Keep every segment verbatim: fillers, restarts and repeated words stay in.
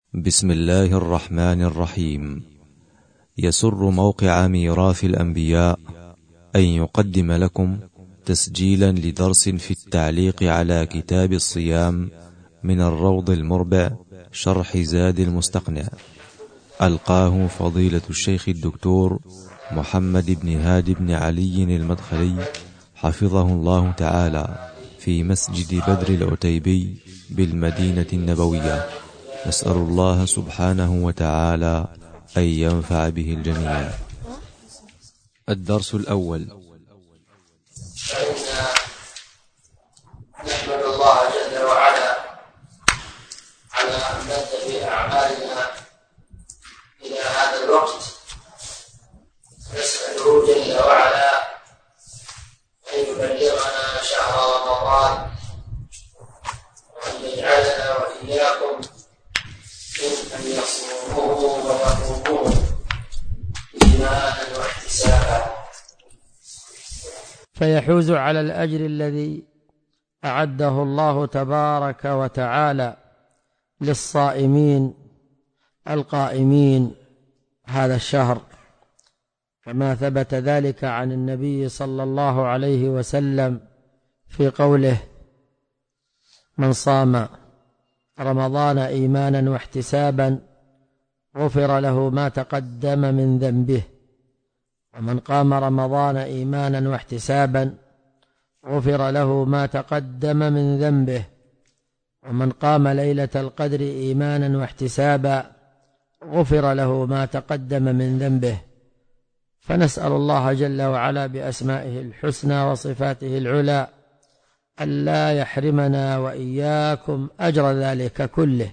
بسم الله الرحمن الرحيم. يسر موقع ميراث الأنبياء أن يقدم لكم تسجيلا لدرس في التعليق على كتاب الصيام من الروض المربع شرح زاد المستقنع، ألقاه فضيلة الشيخ الدكتور محمد بن هادي بن علي المدخلي حفظه الله تعالى في مسجد بدر العتيبي بالمدينة النبوية. نسأل الله سبحانه وتعالى أن ينفع به الجميع. الدرس الأول. نحمد الله جل وعلا على أن مد بأعمالنا إلى هذا الوقت، نسأله جل وعلا أن يبلغنا شهر رمضان وأن يجعلنا وإياكم من أن يصوموه ويقوموه إيمانا واحتسابا، فيحوز على الأجر الذي أعده الله تبارك وتعالى للصائمين القائمين هذا الشهر، كما ثبت ذلك عن النبي صلى الله عليه وسلم في قوله: من صام رمضان إيمانا واحتسابا غفر له ما تقدم من ذنبه، ومن قام رمضان إيمانا واحتسابا غفر له ما تقدم من ذنبه، ومن قام ليلة القدر إيمانا واحتسابا غفر له ما تقدم من ذنبه. فنسأل الله جل وعلا بأسمائه الحسنى وصفاته العلى ألا يحرمنا وإياكم أجر ذلك كله.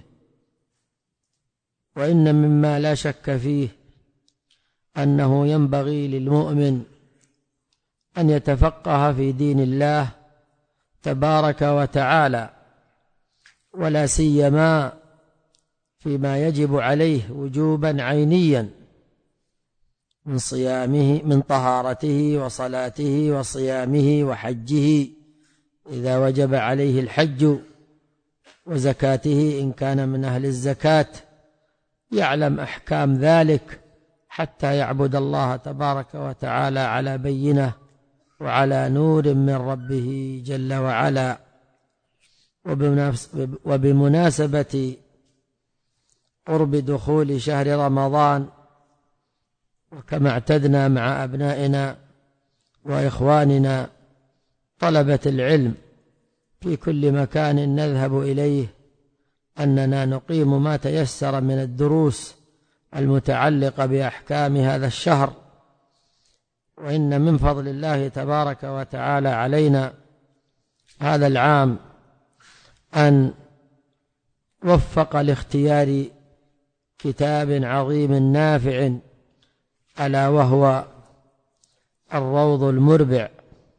وإن مما لا شك فيه أنه ينبغي للمؤمن أن يتفقه في دين الله تبارك وتعالى، ولا سيما فيما يجب عليه وجوبا عينيا من صيامه، من طهارته وصلاته وصيامه وحجه إذا وجب عليه الحج، وزكاته إن كان من أهل الزكاة، يعلم أحكام ذلك حتى يعبد الله تبارك وتعالى على بينة وعلى نور من ربه جل وعلا. وبمناسبة قرب دخول شهر رمضان، وكما اعتدنا مع أبنائنا وإخواننا طلبة العلم في كل مكان نذهب إليه، أننا نقيم ما تيسر من الدروس المتعلقة بأحكام هذا الشهر. وإن من فضل الله تبارك وتعالى علينا هذا العام أن وفق لاختيار كتاب عظيم نافع، ألا وهو الروض المربع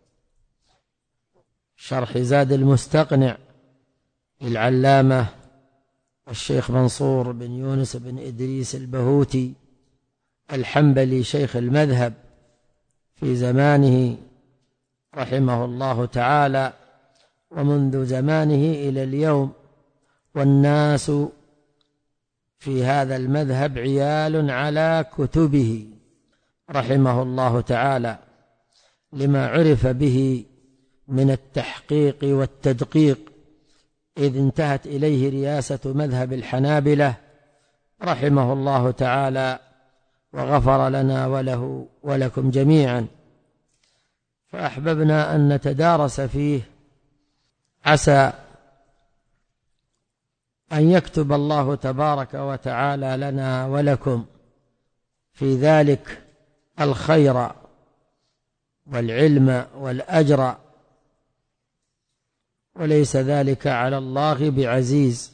شرح زاد المستقنع للعلامة الشيخ منصور بن يونس بن إدريس البهوتي الحنبلي شيخ المذهب في زمانه رحمه الله تعالى، ومنذ زمانه إلى اليوم، والناس في هذا المذهب عيال على كتبه رحمه الله تعالى، لما عرف به من التحقيق والتدقيق، إذ انتهت إليه رياسة مذهب الحنابلة رحمه الله تعالى، وغفر لنا وله ولكم جميعا. فأحببنا أن نتدارس فيه، عسى أن يكتب الله تبارك وتعالى لنا ولكم في ذلك الخير والعلم والأجر، وليس ذلك على الله بعزيز.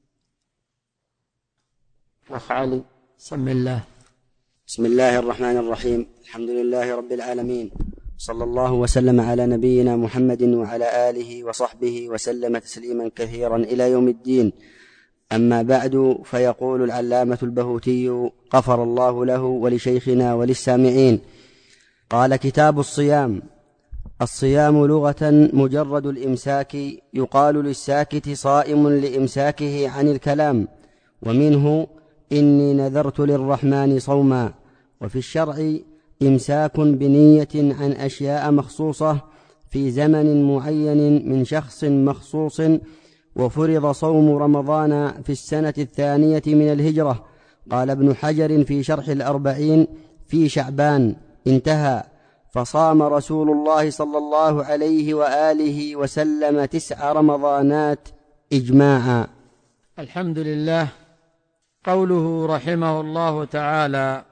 أخ علي، بسم الله. بسم الله الرحمن الرحيم. الحمد لله رب العالمين، صلى الله وسلم على نبينا محمد وعلى آله وصحبه وسلم تسليما كثيرا إلى يوم الدين. أما بعد، فيقول العلامة البهوتي غفر الله له ولشيخنا وللسامعين: قال: كتاب الصيام. الصيام لغة مجرد الإمساك، يقال للساكت صائم لإمساكه عن الكلام، ومنه إني نذرت للرحمن صوما. وفي الشرع إمساك بنية عن أشياء مخصوصة في زمن معين من شخص مخصوص. وفرض صوم رمضان في السنة الثانية من الهجرة. قال ابن حجر في شرح الأربعين في شعبان انتهى. فصام رسول الله صلى الله عليه وآله وسلم تسع رمضانات إجماعا. الحمد لله. قوله رحمه الله تعالى: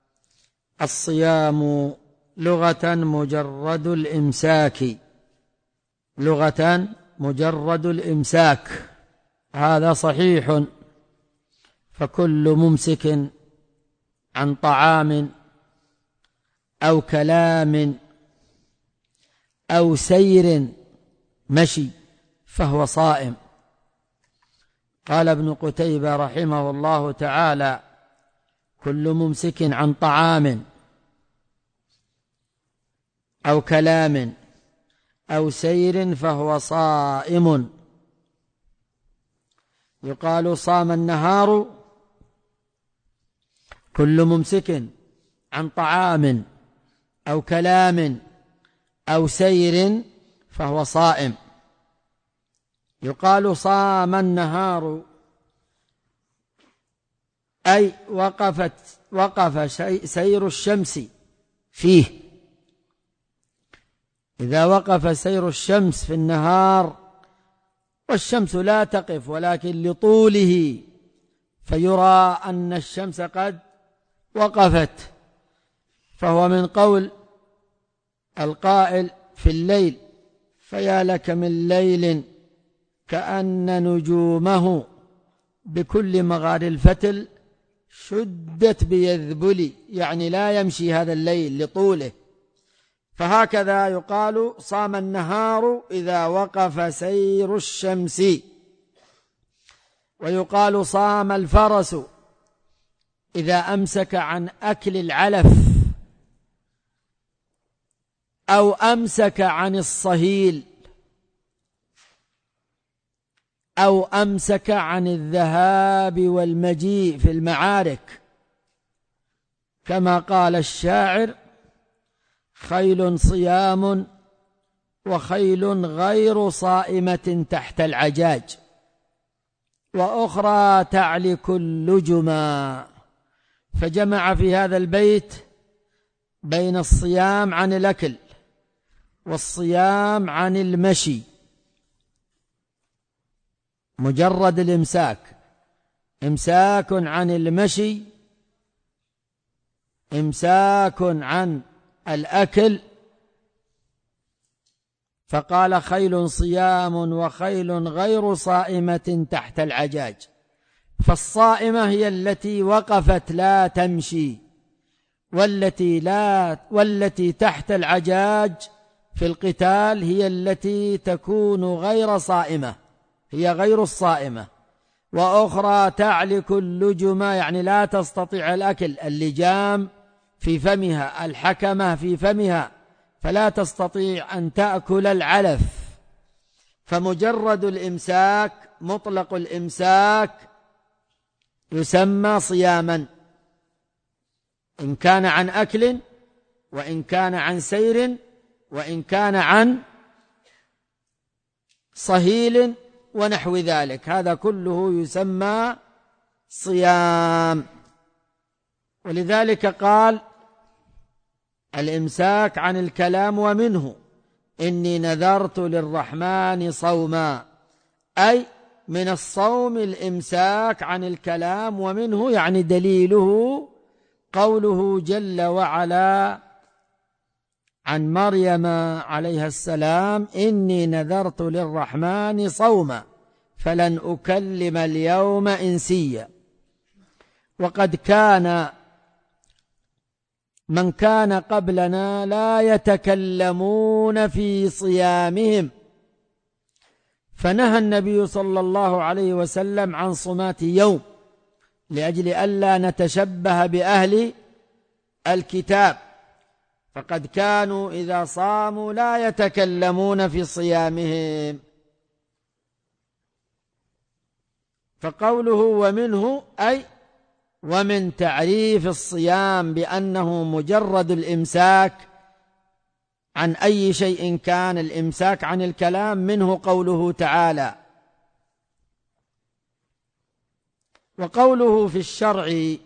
الصيام لغة مجرد الإمساك. لغة مجرد الإمساك، هذا صحيح، فكل ممسك عن طعام أو كلام أو سير مشي فهو صائم. قال ابن قتيبة رحمه الله تعالى: كل ممسك عن طعام أو كلام أو سير فهو صائم. يقال صام النهار كل ممسك عن طعام أو كلام أو سير فهو صائم. يقال صام النهار أي وقفت وقف سير الشمس فيه. إذا وقف سير الشمس في النهار والشمس لا تقف ولكن لطوله فيرى أن الشمس قد وقفت، فهو من قول القائل في الليل: فيا لك من ليل كأن نجومه بكل مغار الفتل شدت بيذبلي، يعني لا يمشي هذا الليل لطوله. فهكذا يقال صام النهار إذا وقف سير الشمس. ويقال صام الفرس إذا أمسك عن أكل العلف أو أمسك عن الصهيل أو أمسك عن الذهاب والمجيء في المعارك، كما قال الشاعر: خيل صيام وخيل غير صائمة تحت العجاج، وأخرى تعلك اللجما. فجمع في هذا البيت بين الصيام عن الأكل والصيام عن المشي. مجرد الإمساك، إمساك عن المشي، إمساك عن الأكل. فقال: خيل صيام وخيل غير صائمة تحت العجاج. فالصائمة هي التي وقفت لا تمشي، والتي لا والتي تحت العجاج في القتال هي التي تكون غير صائمة، هي غير الصائمة. وأخرى تعلك اللجما، يعني لا تستطيع الأكل، اللجام في فمها، الحكمة في فمها، فلا تستطيع أن تأكل العلف. فمجرد الإمساك، مطلق الإمساك، يسمى صياما، إن كان عن أكل وإن كان عن سير وإن كان عن صهيل ونحو ذلك، هذا كله يسمى صيام. ولذلك قال: الإمساك عن الكلام، ومنه إني نذرت للرحمن صوما، أي من الصوم الإمساك عن الكلام. ومنه يعني دليله قوله جل وعلا عن مريم عليها السلام: إني نذرت للرحمن صوما فلن أكلم اليوم إنسيا. وقد كان من كان قبلنا لا يتكلمون في صيامهم، فنهى النبي صلى الله عليه وسلم عن صمات يوم لأجل ألا نتشبه بأهل الكتاب، فقد كانوا إذا صاموا لا يتكلمون في صيامهم. فقوله ومنه أي ومن تعريف الصيام بأنه مجرد الإمساك عن أي شيء كان، الإمساك عن الكلام، منه قوله تعالى. وقوله في الشرع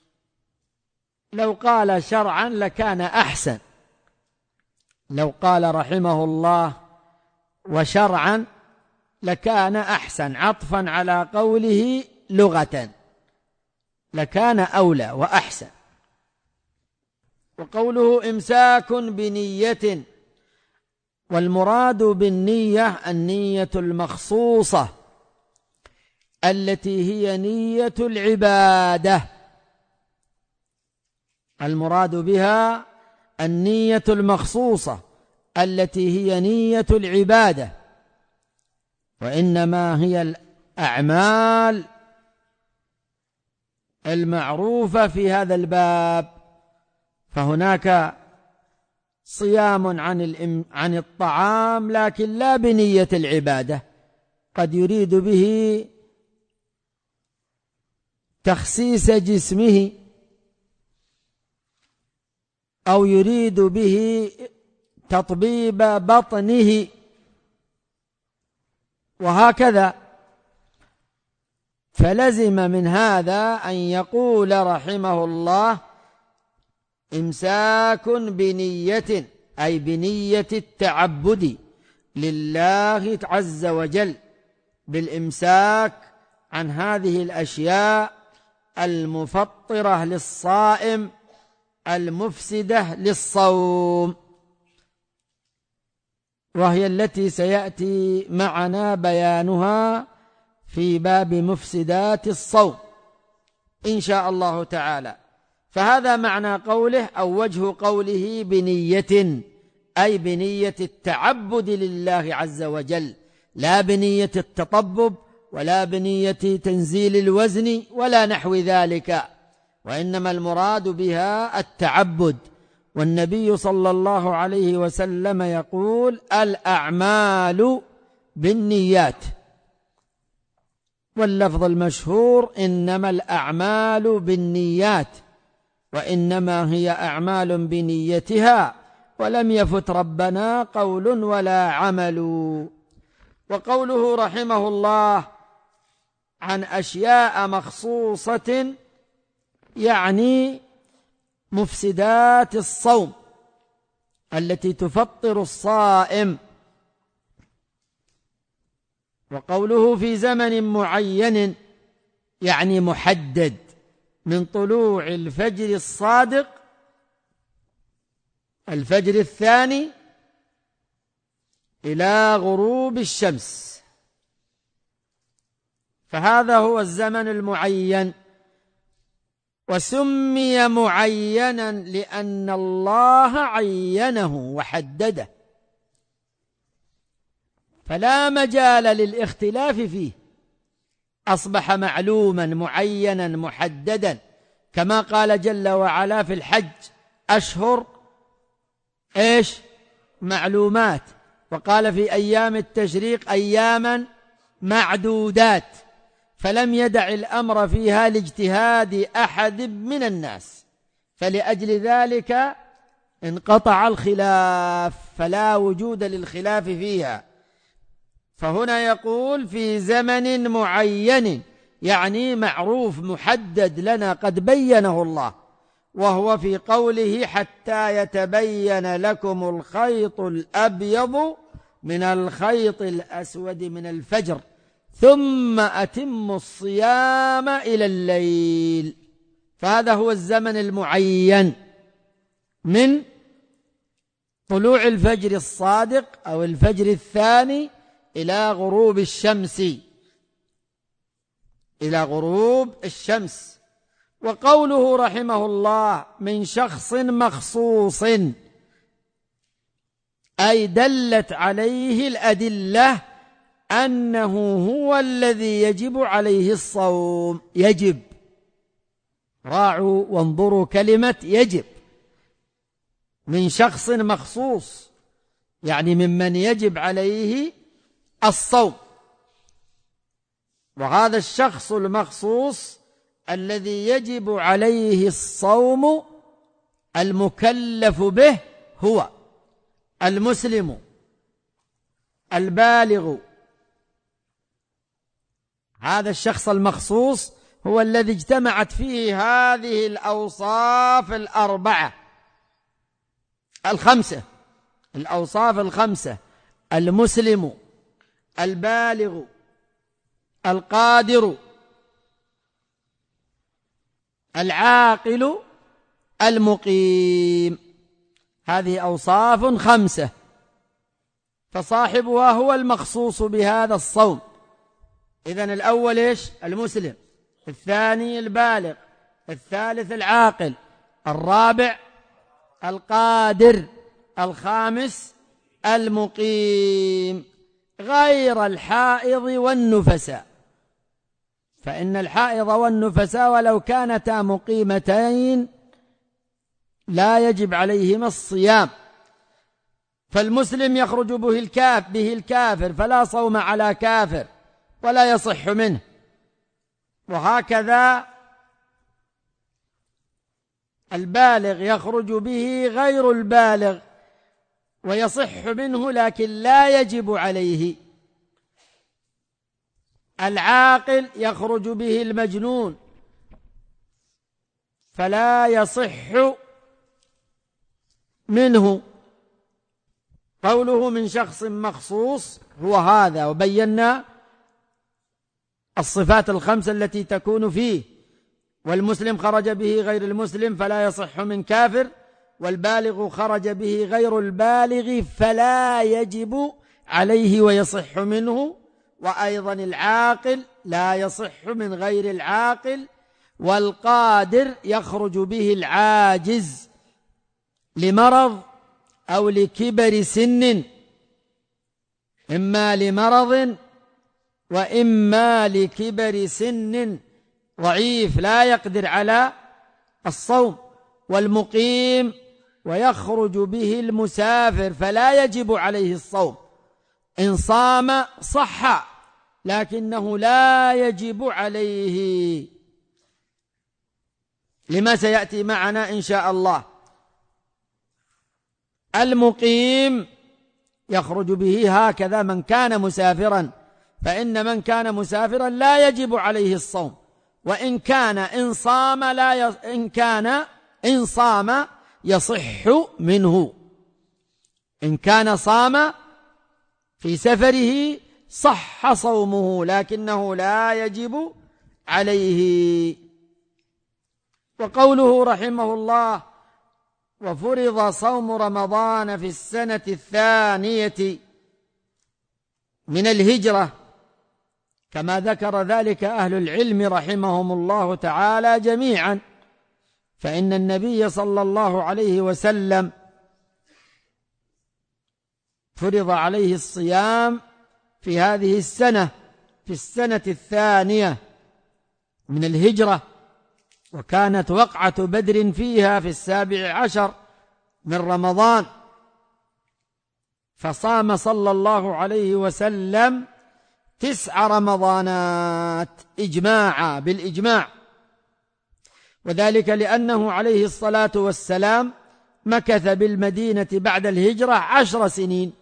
لو قال شرعا لكان أحسن، لو قال رحمه الله وشرعا لكان أحسن، عطفا على قوله لغة لكان أولى وأحسن. وقوله إمساك بنية، والمراد بالنية النية المخصوصة التي هي نية العبادة، المراد بها النية المخصوصة التي هي نية العبادة، وإنما هي الأعمال المعروفة في هذا الباب. فهناك صيام عن عن الطعام لكن لا بنية العبادة، قد يريد به تخسيس جسمه أو يريد به تطبيب بطنه وهكذا. فلزم من هذا أن يقول رحمه الله إمساك بنية، أي بنية التعبد لله عز وجل، بالإمساك عن هذه الأشياء المفطرة للصائم المفسدة للصوم، وهي التي سيأتي معنا بيانها في باب مفسدات الصوم إن شاء الله تعالى. فهذا معنى قوله أو وجه قوله بنية، أي بنية التعبد لله عز وجل، لا بنية التطبب ولا بنية تنزيل الوزن ولا نحو ذلك، وإنما المراد بها التعبد. والنبي صلى الله عليه وسلم يقول الأعمال بالنيات، واللفظ المشهور إنما الأعمال بالنيات، وإنما هي أعمال بنيتها، ولم يفت ربنا قول ولا عمل. وقوله رحمه الله عن أشياء مخصوصة يعني مفسدات الصوم التي تفطر الصائم. وقوله في زمن معين يعني محدد، من طلوع الفجر الصادق الفجر الثاني إلى غروب الشمس، فهذا هو الزمن المعين. وسمي معينا لأن الله عينه وحدده، فلا مجال للاختلاف فيه، أصبح معلوما معينا محددا، كما قال جل وعلا في الحج أشهر إيش معلومات، وقال في أيام التشريق أياما معدودات، فلم يدع الأمر فيها لاجتهاد أحد من الناس، فلأجل ذلك انقطع الخلاف، فلا وجود للخلاف فيها. فهنا يقول في زمن معين يعني معروف محدد لنا قد بينه الله، وهو في قوله حتى يتبين لكم الخيط الأبيض من الخيط الأسود من الفجر ثم أتموا الصيام إلى الليل. فهذا هو الزمن المعين من طلوع الفجر الصادق أو الفجر الثاني إلى غروب الشمس إلى غروب الشمس. وقوله رحمه الله من شخص مخصوص أي دلت عليه الأدلة أنه هو الذي يجب عليه الصوم. يجب، راعوا وانظروا كلمة يجب، من شخص مخصوص يعني ممن يجب عليه الصوم. وهذا الشخص المخصوص الذي يجب عليه الصوم المكلف به هو المسلم البالغ. هذا الشخص المخصوص هو الذي اجتمعت فيه هذه الأوصاف الأربعة الخمسة الأوصاف الخمسة: المسلم البالغ القادر العاقل المقيم. هذه أوصاف خمسة، فصاحبها هو المخصوص بهذا الصوم. إذن الأول إيش؟ المسلم، الثاني البالغ، الثالث العاقل، الرابع القادر، الخامس المقيم، غير الحائض والنفساء، فإن الحائض والنفساء ولو كانتا مقيمتين لا يجب عليهما الصيام. فالمسلم يخرج به الكاف به الكافر فلا صوم على كافر ولا يصح منه، وهكذا البالغ يخرج به غير البالغ ويصح منه لكن لا يجب عليه. العاقل يخرج به المجنون فلا يصح منه. قوله من شخص مخصوص هو هذا، وبينا الصفات الخمسة التي تكون فيه. والمسلم خرج به غير المسلم فلا يصح من كافر، والبالغ خرج به غير البالغ فلا يجب عليه ويصح منه، وأيضا العاقل لا يصح من غير العاقل، والقادر يخرج به العاجز لمرض أو لكبر سن، إما لمرض وإما لكبر سن ضعيف لا يقدر على الصوم. والمقيم ويخرج به المسافر فلا يجب عليه الصوم، إن صام صح لكنه لا يجب عليه، لما سيأتي معنا إن شاء الله. المقيم يخرج به هكذا من كان مسافرا، فإن من كان مسافرا لا يجب عليه الصوم، وإن كان إن صام لا ي... إن كان إن صام يصح منه. إن كان صام في سفره صح صومه لكنه لا يجب عليه. وقوله رحمه الله: وفرض صوم رمضان في السنة الثانية من الهجرة، كما ذكر ذلك أهل العلم رحمهم الله تعالى جميعا، فإن النبي صلى الله عليه وسلم فرض عليه الصيام في هذه السنة، في السنة الثانية من الهجرة، وكانت وقعة بدر فيها في السابع عشر من رمضان، فصام صلى الله عليه وسلم تسع رمضانات إجماعا بالإجماع، وذلك لأنه عليه الصلاة والسلام مكث بالمدينة بعد الهجرة عشر سنين،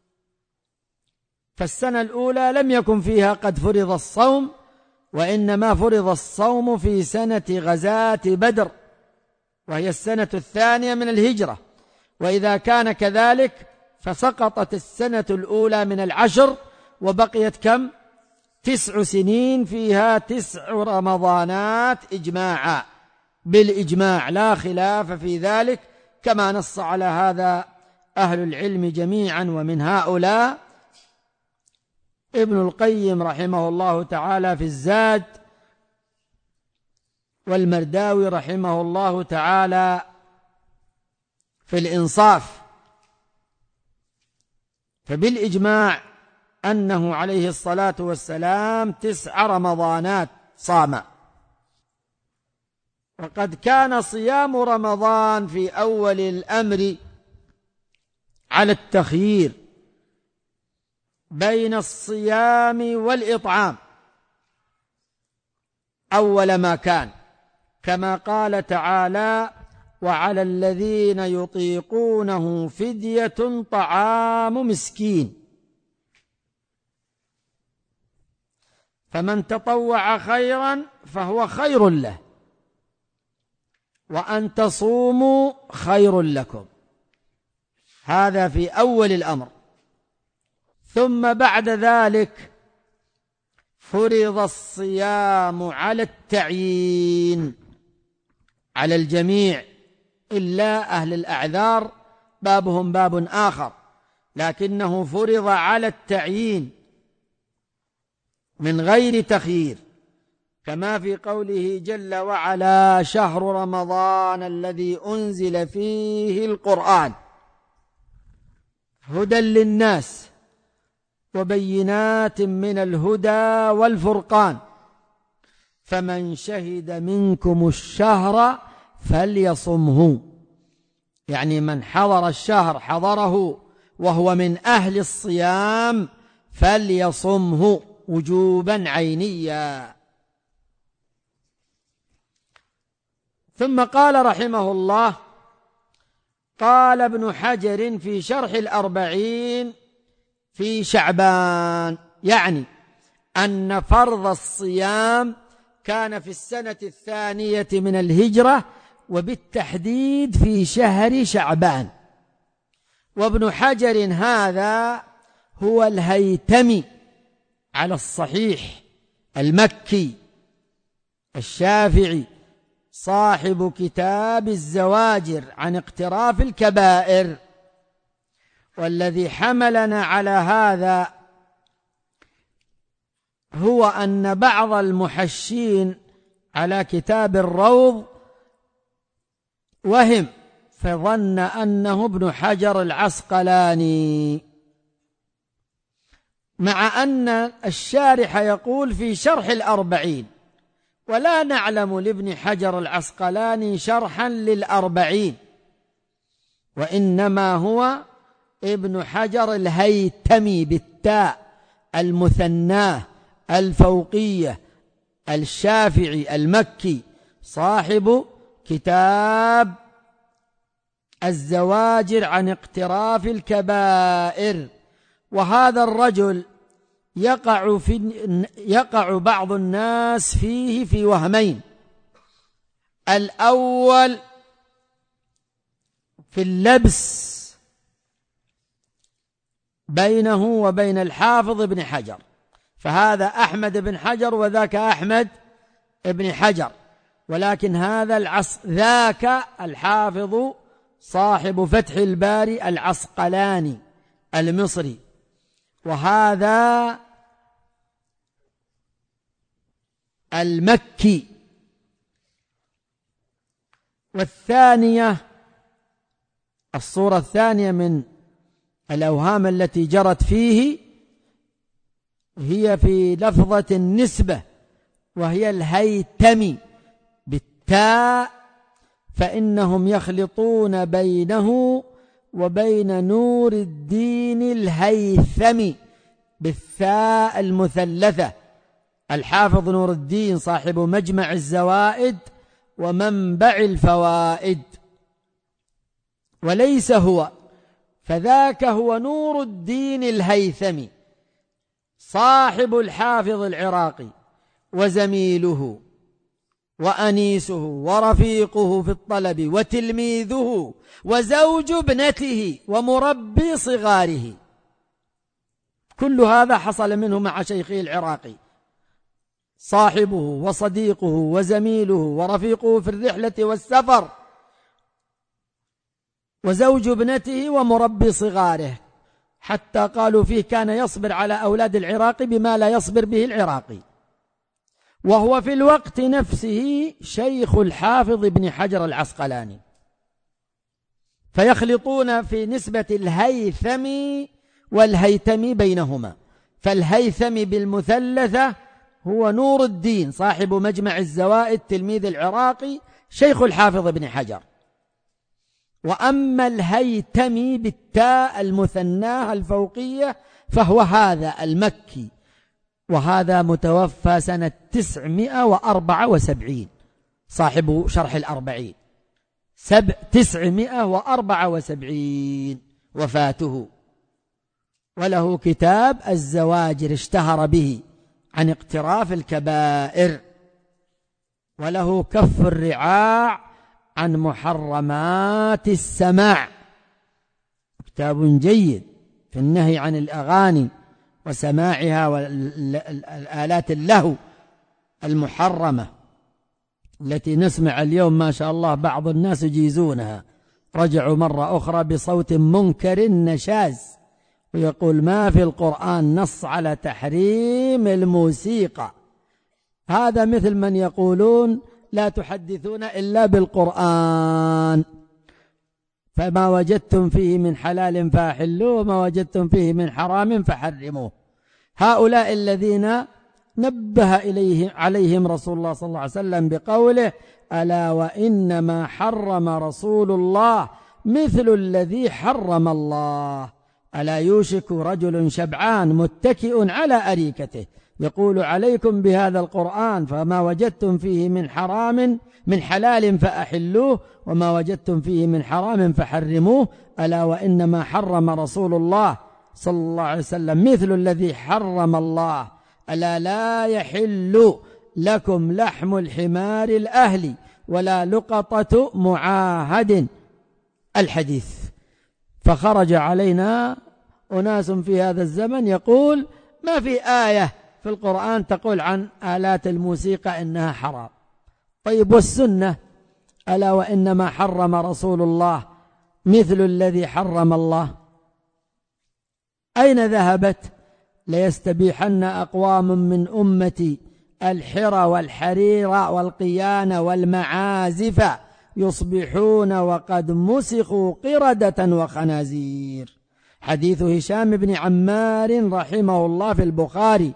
فالسنة الأولى لم يكن فيها قد فرض الصوم، وإنما فرض الصوم في سنة غزاة بدر، وهي السنة الثانية من الهجرة. وإذا كان كذلك فسقطت السنة الأولى من العشر، وبقيت كم؟ تسع سنين فيها تسع رمضانات إجماعا بالإجماع، لا خلاف في ذلك، كما نص على هذا أهل العلم جميعا، ومن هؤلاء ابن القيم رحمه الله تعالى في الزاد، والمرداوي رحمه الله تعالى في الإنصاف. فبالإجماع أنه عليه الصلاة والسلام تسع رمضانات صام. وقد كان صيام رمضان في أول الأمر على التخيير بين الصيام والإطعام، أول ما كان، كما قال تعالى: وعلى الذين يطيقونه فدية طعام مسكين، فمن تطوع خيرا فهو خير له، وأن تصوموا خير لكم. هذا في أول الأمر. ثم بعد ذلك فرض الصيام على التعيين على الجميع إلا أهل الأعذار، بابهم باب آخر، لكنه فرض على التعيين من غير تخيير، كما في قوله جل وعلا: شهر رمضان الذي أنزل فيه القرآن هدى للناس وبينات من الهدى والفرقان، فمن شهد منكم الشهر فليصمه. يعني من حضر الشهر حضره وهو من أهل الصيام فليصمه وجوبا عينيا. ثم قال رحمه الله: قال ابن حجر في شرح الأربعين في شعبان، يعني أن فرض الصيام كان في السنة الثانية من الهجرة، وبالتحديد في شهر شعبان. وابن حجر هذا هو الهيتمي على الصحيح، المكي الشافعي، صاحب كتاب الزواجر عن اقتراف الكبائر. والذي حملنا على هذا هو أن بعض المحشين على كتاب الروض وهم، فظن أنه ابن حجر العسقلاني، مع أن الشارح يقول في شرح الأربعين، ولا نعلم لابن حجر العسقلاني شرحا للأربعين، وإنما هو ابن حجر الهيتمي بالتاء المثناه الفوقية الشافعي المكي، صاحب كتاب الزواجر عن اقتراف الكبائر. وهذا الرجل يقع, في يقع بعض الناس فيه في وهمين: الأول في اللبس بينه وبين الحافظ ابن حجر، فهذا أحمد بن حجر وذاك أحمد ابن حجر، ولكن هذا العص ذاك الحافظ صاحب فتح الباري العسقلاني المصري، وهذا المكي. والثانية، الصورة الثانية من الأوهام التي جرت فيه هي في لفظة النسبة، وهي الهيتمي بالتاء، فإنهم يخلطون بينه وبين نور الدين الهيثمي بالثاء المثلثة، الحافظ نور الدين صاحب مجمع الزوائد ومنبع الفوائد، وليس هو، فذاك هو نور الدين الهيثمي صاحب الحافظ العراقي وزميله وأنيسه ورفيقه في الطلب وتلميذه وزوج ابنته ومربي صغاره. كل هذا حصل منه مع شيخه العراقي، صاحبه وصديقه وزميله ورفيقه في الرحلة والسفر وزوج ابنته ومربي صغاره، حتى قالوا فيه كان يصبر على أولاد العراقي بما لا يصبر به العراقي، وهو في الوقت نفسه شيخ الحافظ ابن حجر العسقلاني. فيخلطون في نسبة الهيثمي والهيتمي بينهما، فالهيثمي بالمثلثة هو نور الدين صاحب مجمع الزوائد تلميذ العراقي شيخ الحافظ ابن حجر، وأما الهيتمي بالتاء المثناه الفوقية فهو هذا المكي وهذا متوفى سنة تسعمائة وأربعة وسبعين، صاحب شرح الأربعين سب تسعمائة وأربعة وسبعين وفاته. وله كتاب الزواجر اشتهر به عن اقتراف الكبائر، وله كف الرعاع عن محرمات السماع، كتاب جيد في النهي عن الأغاني وسماعها والآلات اللهو المحرمة التي نسمع اليوم ما شاء الله بعض الناس يجيزونها. رجعوا مرة أخرى بصوت منكر نشاز ويقول ما في القرآن نص على تحريم الموسيقى. هذا مثل من يقولون لا تحدثون إلا بالقرآن، فما وجدتم فيه من حلال فاحلوه وما وجدتم فيه من حرام فحرموه. هؤلاء الذين نبه إليه عليهم رسول الله صلى الله عليه وسلم بقوله ألا وإنما حرم رسول الله مثل الذي حرم الله. ألا يوشك رجل شبعان متكئ على أريكته يقول عليكم بهذا القرآن فما وجدتم فيه من حرام من حلال فأحلوه وما وجدتم فيه من حرام فحرموه. ألا وإنما حرم رسول الله صلى الله عليه وسلم مثل الذي حرم الله. ألا لا يحل لكم لحم الحمار الأهلي ولا لقطة معاهد الحديث. فخرج علينا أناس في هذا الزمن يقول ما في آية في القرآن تقول عن آلات الموسيقى إنها حرام. طيب والسنة ألا وإنما حرم رسول الله مثل الذي حرم الله. أين ذهبت؟ ليستبيحن أقوام من أمتي الحرى والحرير والقيان والمعازف يصبحون وقد مسخوا قردة وخنازير. حديث هشام بن عمار رحمه الله في البخاري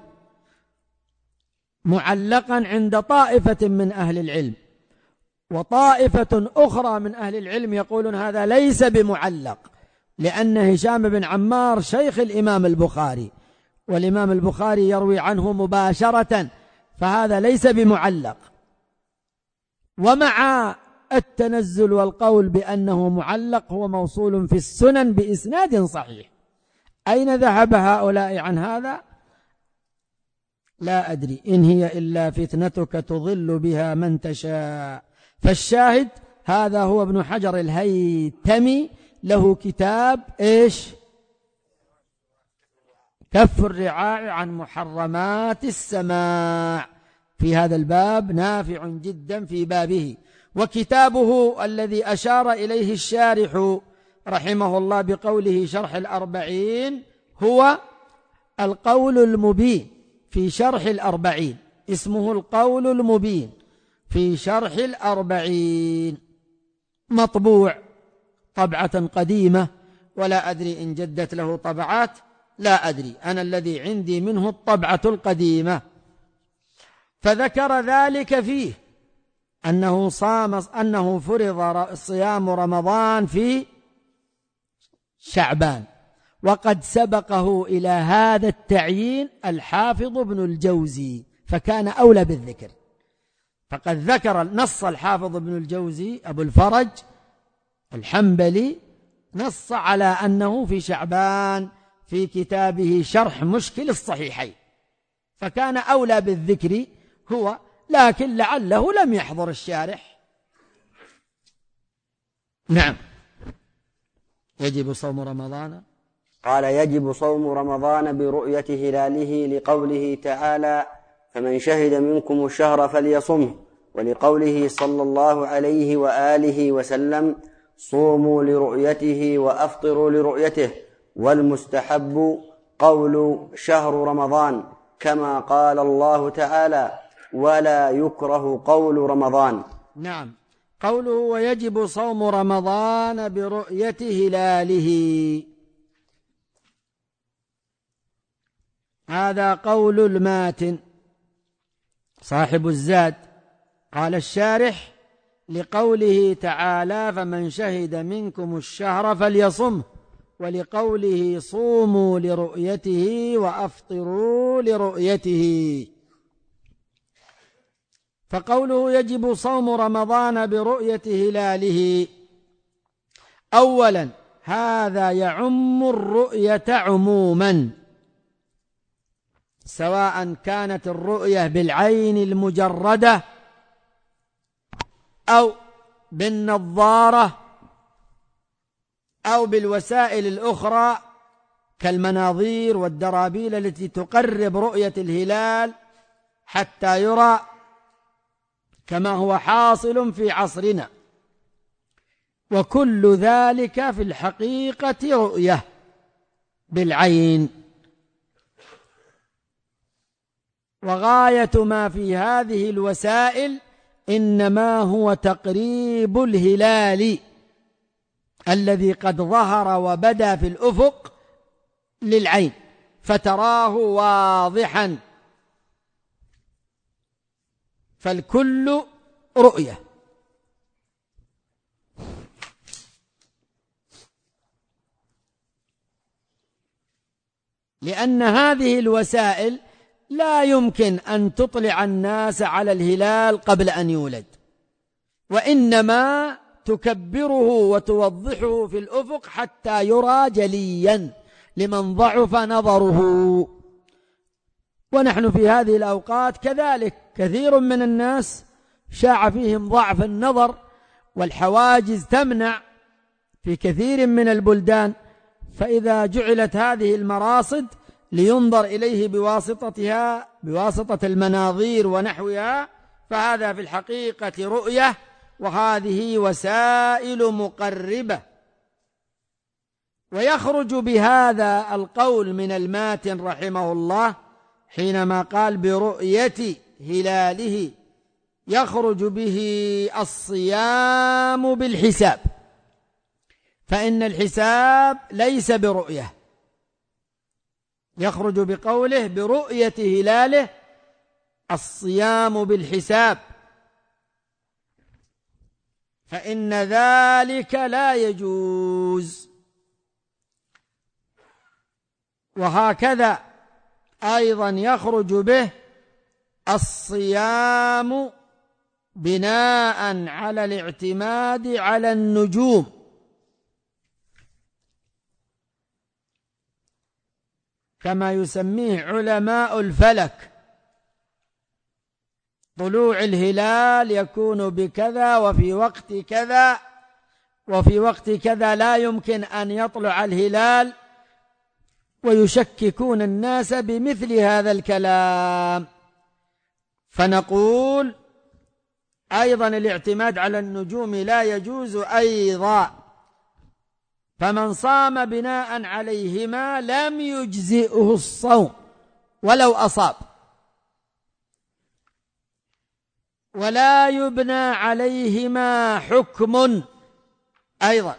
معلقا عند طائفة من أهل العلم، وطائفة أخرى من أهل العلم يقولون هذا ليس بمعلق لأن هشام بن عمار شيخ الإمام البخاري والإمام البخاري يروي عنه مباشرة، فهذا ليس بمعلق. ومع التنزل والقول بأنه معلق هو موصول في السنن بإسناد صحيح. أين ذهب هؤلاء عن هذا؟ لا أدري، إن هي إلا فتنتك تضل بها من تشاء. فالشاهد هذا هو ابن حجر الهيتمي له كتاب إيش؟ كف الرعاع عن محرمات السماع، في هذا الباب نافع جدا في بابه. وكتابه الذي أشار إليه الشارح رحمه الله بقوله شرح الأربعين هو القول المبين في شرح الأربعين، اسمه القول المبين في شرح الأربعين، مطبوع طبعة قديمة ولا أدري إن جدت له طبعات، لا أدري، أنا الذي عندي منه الطبعة القديمة. فذكر ذلك فيه أنه صام أنه فرض صيام رمضان في شعبان، وقد سبقه إلى هذا التعيين الحافظ ابن الجوزي فكان أولى بالذكر. فقد ذكر نص الحافظ ابن الجوزي أبو الفرج الحنبلي نص على أنه في شعبان في كتابه شرح مشكل الصحيحين، فكان أولى بالذكر هو، لكن لعله لم يحضر الشارح. نعم. يجب صوم رمضان. قال يجب صوم رمضان برؤية هلاله لقوله تعالى فمن شهد منكم الشهر فليصمه، ولقوله صلى الله عليه وآله وسلم صوموا لرؤيته وأفطروا لرؤيته، والمستحب قول شهر رمضان كما قال الله تعالى ولا يكره قول رمضان. نعم، قوله ويجب صوم رمضان برؤية هلاله، هذا قول الماتن صاحب الزاد. قال الشارح لقوله تعالى فمن شهد منكم الشهر فليصمه، ولقوله صوموا لرؤيته وأفطروا لرؤيته. فقوله يجب صوم رمضان برؤية هلاله، أولا هذا يعم الرؤية عموما، سواء كانت الرؤية بالعين المجردة أو بالنظارة أو بالوسائل الأخرى كالمناظير والدرابيل التي تقرب رؤية الهلال حتى يرى، كما هو حاصل في عصرنا. وكل ذلك في الحقيقة رؤية بالعين، وغاية ما في هذه الوسائل إنما هو تقريب الهلال الذي قد ظهر وبدا في الأفق للعين فتراه واضحا، فالكل رؤية. لأن هذه الوسائل لا يمكن أن تطلع الناس على الهلال قبل أن يولد، وإنما تكبره وتوضحه في الأفق حتى يرى جليا لمن ضعف نظره. ونحن في هذه الأوقات كذلك كثير من الناس شاع فيهم ضعف النظر، والحواجز تمنع في كثير من البلدان، فإذا جعلت هذه المراصد لينظر إليه بواسطتها بواسطة المناظير ونحوها، فهذا في الحقيقة رؤية، وهذه وسائل مقربة. ويخرج بهذا القول من الماتن رحمه الله حينما قال برؤية هلاله، يخرج به الصيام بالحساب، فإن الحساب ليس برؤية. يخرج بقوله برؤية هلاله الصيام بالحساب، فإن ذلك لا يجوز. وهكذا أيضا يخرج به الصيام بناء على الاعتماد على النجوم، كما يسميه علماء الفلك، طلوع الهلال يكون بكذا وفي وقت كذا وفي وقت كذا لا يمكن أن يطلع الهلال، ويشككون الناس بمثل هذا الكلام. فنقول أيضا الاعتماد على النجوم لا يجوز أيضا، فمن صام بناء عليهما لم يجزئه الصوم ولو أصاب، ولا يبنى عليهما حكم أيضا،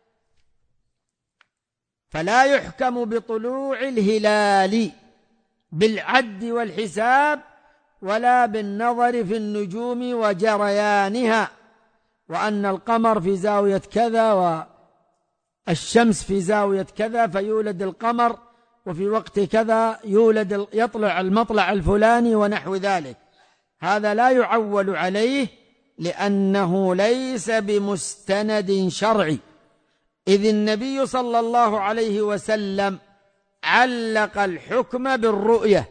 فلا يحكم بطلوع الهلال بالعد والحساب ولا بالنظر في النجوم وجريانها، وأن القمر في زاوية كذا والشمس في زاوية كذا فيولد القمر، وفي وقت كذا يولد يطلع المطلع الفلاني ونحو ذلك. هذا لا يعول عليه لأنه ليس بمستند شرعي، إذ النبي صلى الله عليه وسلم علق الحكم بالرؤية،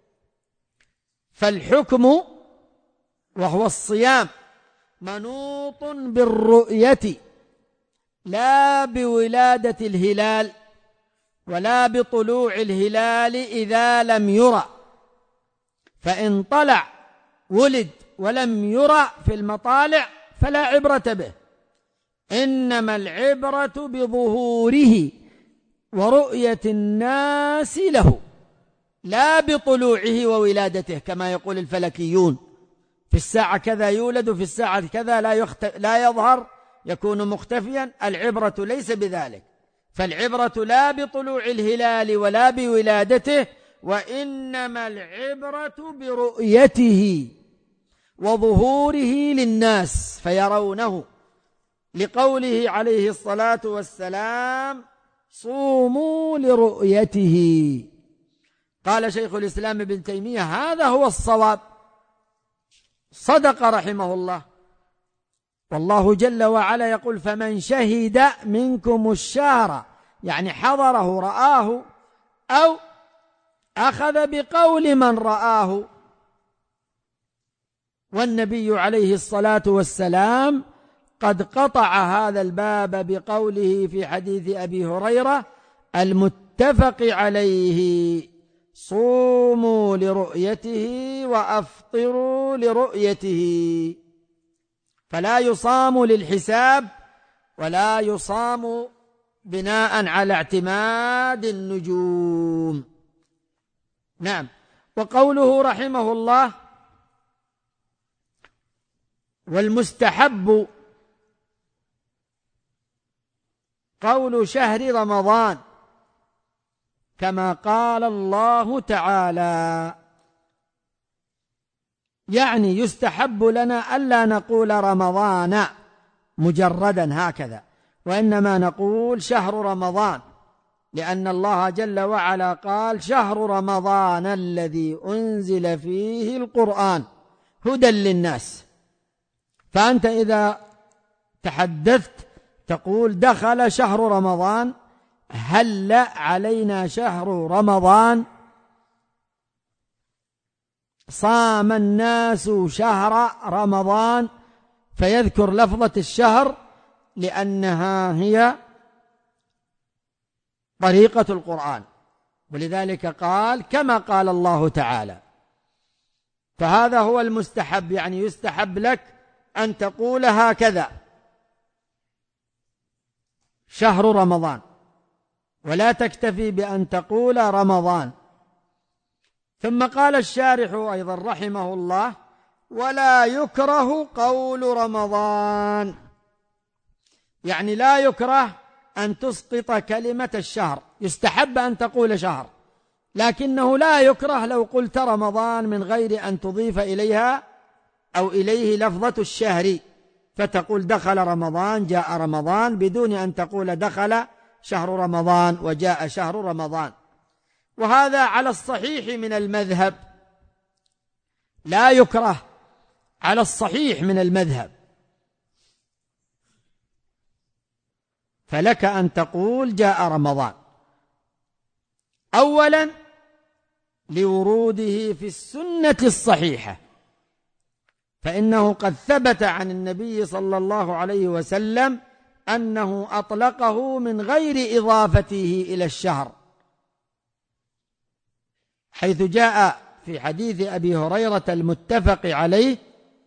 فالحكم وهو الصيام منوط بالرؤية لا بولادة الهلال ولا بطلوع الهلال إذا لم يرى، فإن طلع ولد ولم يرى في المطالع فلا عبرة به، إنما العبرة بظهوره ورؤية الناس له لا بطلوعه وولادته، كما يقول الفلكيون في الساعة كذا يولد وفي الساعة كذا لا, يخت... لا يظهر يكون مختفيا. العبرة ليس بذلك، فالعبرة لا بطلوع الهلال ولا بولادته، وإنما العبرة برؤيته وظهوره للناس فيرونه، لقوله عليه الصلاة والسلام صوموا لرؤيته. قال شيخ الإسلام ابن تيمية هذا هو الصواب، صدق رحمه الله. والله جل وعلا يقول فمن شهد منكم الشهر، يعني حضره رآه أو أخذ بقول من رآه. والنبي عليه الصلاة والسلام قد قطع هذا الباب بقوله في حديث أبي هريرة المتفق عليه: صوموا لرؤيته وأفطروا لرؤيته. فلا يصام للحساب ولا يصام بناء على اعتماد النجوم. نعم. وقوله رحمه الله: والمستحب قول شهر رمضان كما قال الله تعالى، يعني يستحب لنا ألا نقول رمضان مجردا هكذا، وإنما نقول شهر رمضان، لأن الله جل وعلا قال شهر رمضان الذي أنزل فيه القرآن هدى للناس. فأنت إذا تحدثت تقول دخل شهر رمضان، هل علينا شهر رمضان؟ صام الناس شهر رمضان، فيذكر لفظة الشهر لأنها هي طريقة القرآن، ولذلك قال كما قال الله تعالى. فهذا هو المستحب، يعني يستحب لك أن تقول هكذا شهر رمضان، ولا تكتفي بأن تقول رمضان. ثم قال الشارح أيضا رحمه الله: ولا يكره قول رمضان، يعني لا يكره أن تسقط كلمة الشهر، يستحب أن تقول شهر، لكنه لا يكره لو قلت رمضان من غير أن تضيف إليها أو إليه لفظة الشهر، فتقول دخل رمضان، جاء رمضان، بدون أن تقول دخل شهر رمضان وجاء شهر رمضان. وهذا على الصحيح من المذهب، لا يكره على الصحيح من المذهب. فلك أن تقول جاء رمضان، أولا لوروده في السنة الصحيحة، فإنه قد ثبت عن النبي صلى الله عليه وسلم أنه أطلقه من غير إضافته إلى الشهر، حيث جاء في حديث أبي هريرة المتفق عليه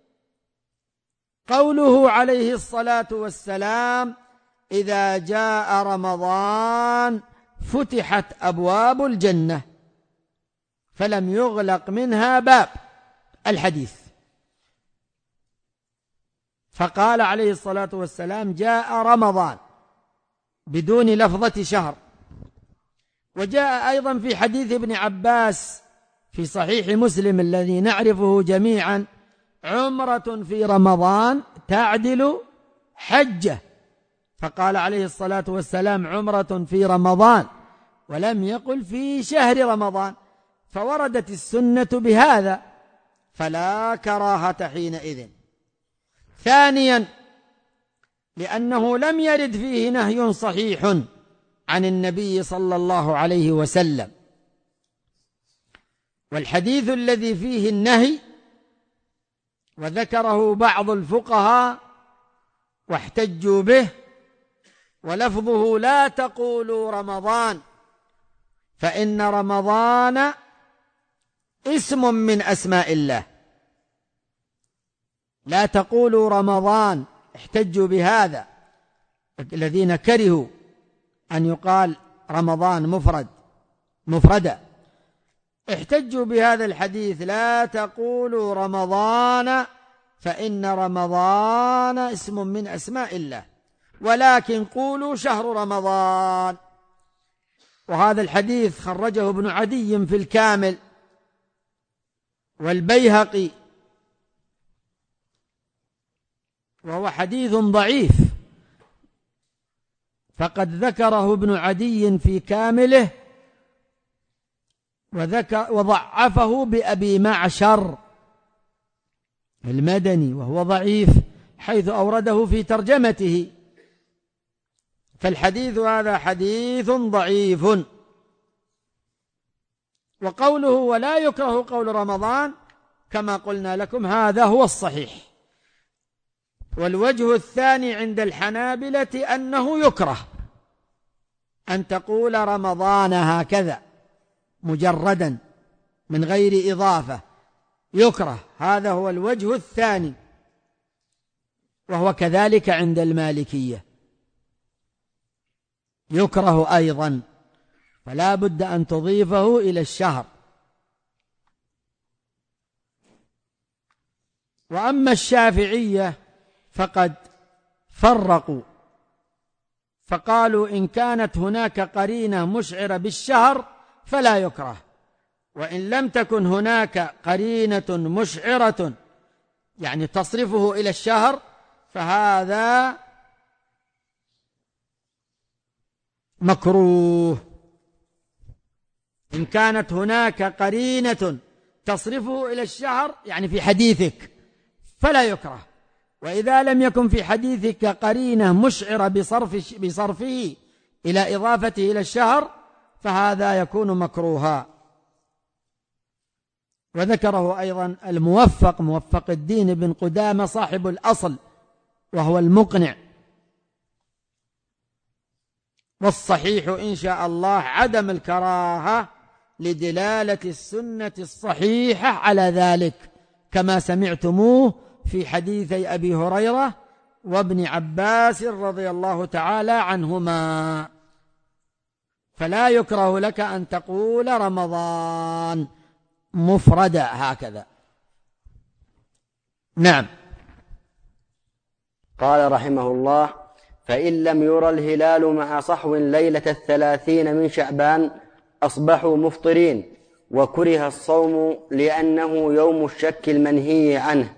قوله عليه الصلاة والسلام: إذا جاء رمضان فتحت أبواب الجنة فلم يغلق منها باب، الحديث. فقال عليه الصلاة والسلام: جاء رمضان، بدون لفظة شهر. وجاء أيضا في حديث ابن عباس في صحيح مسلم الذي نعرفه جميعا: عمرة في رمضان تعدل حجة. فقال عليه الصلاة والسلام: عمرة في رمضان، ولم يقل في شهر رمضان، فوردت السنة بهذا، فلا كراهة حينئذ. ثانيا لأنه لم يرد فيه نهي صحيح عن النبي صلى الله عليه وسلم، والحديث الذي فيه النهي وذكره بعض الفقهاء واحتجوا به، ولفظه: لا تقولوا رمضان فإن رمضان اسم من أسماء الله. لا تقولوا رمضان، احتجوا بهذا الذين كرهوا أن يقال رمضان مفرد مفردا، احتجوا بهذا الحديث: لا تقولوا رمضان فإن رمضان اسم من أسماء الله، ولكن قولوا شهر رمضان. وهذا الحديث خرجه ابن عدي في الكامل والبيهقي، وهو حديث ضعيف، فقد ذكره ابن عدي في كامله وذكر وضعفه بأبي معشر المدني وهو ضعيف حيث أورده في ترجمته، فالحديث هذا حديث ضعيف. وقوله ولا يكره قول رمضان كما قلنا لكم هذا هو الصحيح. والوجه الثاني عند الحنابلة أنه يكره أن تقول رمضان هكذا مجردا من غير إضافة، يكره، هذا هو الوجه الثاني، وهو كذلك عند المالكية يكره أيضا، فلا بد أن تضيفه إلى الشهر. وأما الشافعية فقد فرقوا فقالوا إن كانت هناك قرينة مشعرة بالشهر فلا يكره، وإن لم تكن هناك قرينة مشعرة يعني تصرفه إلى الشهر فهذا مكروه. إن كانت هناك قرينة تصرفه إلى الشهر يعني في حديثك فلا يكره، وإذا لم يكن في حديثك قرينة مشعرة بصرف بصرفه إلى إضافته إلى الشهر فهذا يكون مكروها. وذكره أيضا الموفق موفق الدين بن قدامة صاحب الأصل وهو المقنع. والصحيح إن شاء الله عدم الكراهة لدلالة السنة الصحيحة على ذلك كما سمعتموه في حديثي أبي هريرة وابن عباس رضي الله تعالى عنهما. فلا يكره لك أن تقول رمضان مفردا هكذا. نعم. قال رحمه الله: فإن لم يرى الهلال مع صحو ليلة الثلاثين من شعبان أصبحوا مفطرين، وكره الصوم لأنه يوم الشك المنهي عنه.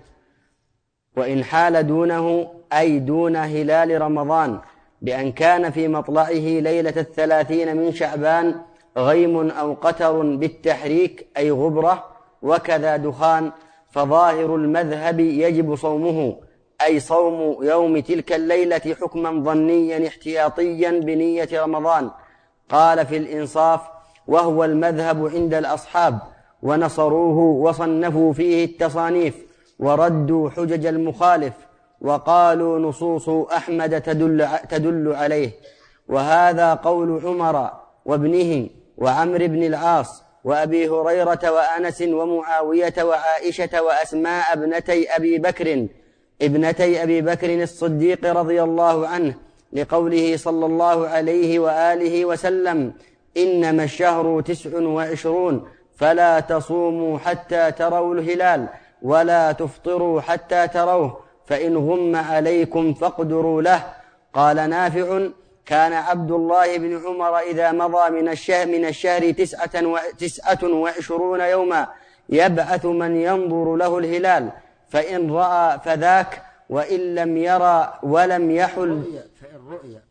وإن حال دونه أي دون هلال رمضان بأن كان في مطلعه ليلة الثلاثين من شعبان غيم أو قتر بالتحريك أي غبرة وكذا دخان، فظاهر المذهب يجب صومه، أي صوم يوم تلك الليلة حكما ظنيا احتياطيا بنية رمضان. قال في الإنصاف: وهو المذهب عند الأصحاب، ونصروه وصنفوا فيه التصانيف وردوا حجج المخالف، وقالوا نصوص أحمد تدل, تدل عليه. وهذا قول عمر وابنه وعمر بن العاص وأبي هريرة وأنس ومعاوية وعائشة وأسماء ابنتي أبي بكر ابنتي أبي بكر الصديق رضي الله عنه، لقوله صلى الله عليه وآله وسلم: إنما الشهر تسع وعشرون فلا تصوموا حتى تروا الهلال ولا تفطروا حتى تروه، فإن غم عليكم فاقدروا له. قال نافع: كان عبد الله بن عمر إذا مضى من الشهر, من الشهر تسعة, و... تسعة وعشرون يوما يبعث من ينظر له الهلال، فإن رأى فذاك، وإن لم يرى ولم يحل فإن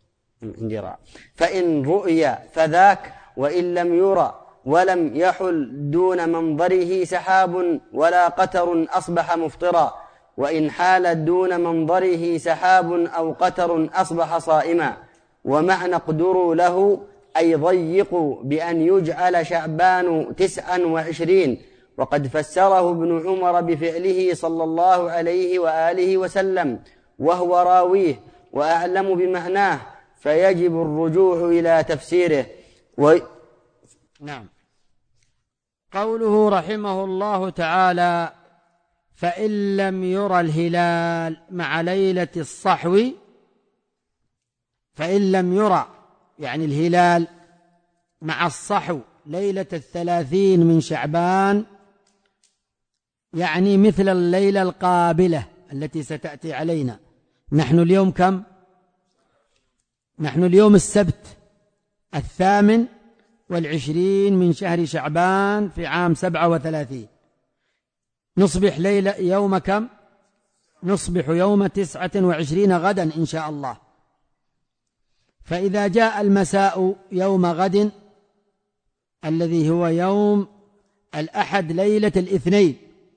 رؤي فإن رؤي فذاك، وإن لم يرى ولم يحل دون منظره سحاب ولا قتر أصبح مفطرا، وإن حال دون منظره سحاب أو قتر أصبح صائما. ومعنى اقدروا له أي ضيقوا بأن يجعل شعبان تسعا وعشرين، وقد فسره ابن عمر بفعله صلى الله عليه وآله وسلم وهو راويه وأعلم بمعناه، فيجب الرجوع إلى تفسيره. و... نعم. قوله رحمه الله تعالى: فإن لم يرى الهلال مع ليلة الصحو، فإن لم يرى يعني الهلال مع الصحو ليلة الثلاثين من شعبان، يعني مثل الليلة القابلة التي ستأتي علينا. نحن اليوم كم؟ نحن اليوم السبت الثامن والعشرين من شهر شعبان في عام سبعة وثلاثين. نصبح ليلة يوم كم؟ نصبح يوم تسعة وعشرين غدا إن شاء الله. فإذا جاء المساء يوم غد الذي هو يوم الأحد ليلة الاثنين،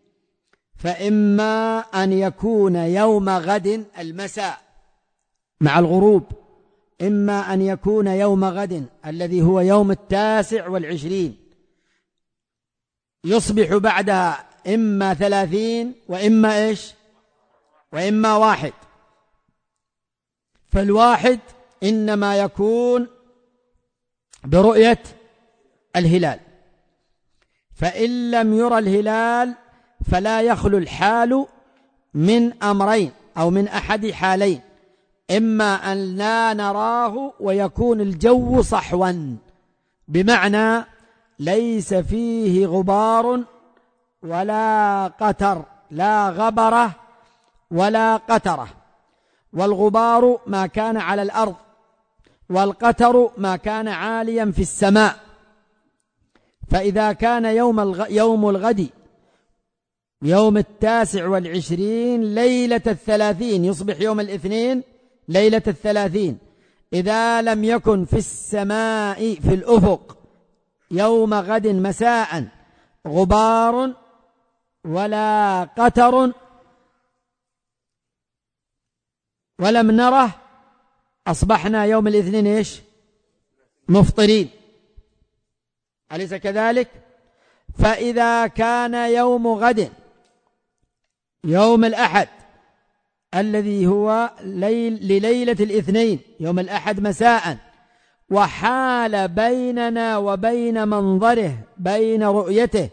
فإما أن يكون يوم غد المساء مع الغروب، إما أن يكون يوم غد الذي هو يوم التاسع والعشرين يصبح بعدها إما ثلاثين وإما إيش وإما واحد. فالواحد إنما يكون برؤية الهلال، فإن لم يرى الهلال فلا يخلو الحال من أمرين أو من أحد حالين، إما أن لا نراه ويكون الجو صحوا، بمعنى ليس فيه غبار ولا قتر، لا غبرة ولا قترة، والغبار ما كان على الأرض والقتر ما كان عاليا في السماء. فإذا كان يوم الغ... يوم الغد يوم التاسع والعشرين ليلة الثلاثين يصبح يوم الاثنين ليلة الثلاثين، إذا لم يكن في السماء في الأفق يوم غد مساء غبار ولا قتر ولم نره، أصبحنا يوم الاثنين إيش مفطرين، أليس كذلك؟ فإذا كان يوم غد يوم الأحد الذي هو ليل لليلة الاثنين يوم الأحد مساء، وحال بيننا وبين منظره بين رؤيته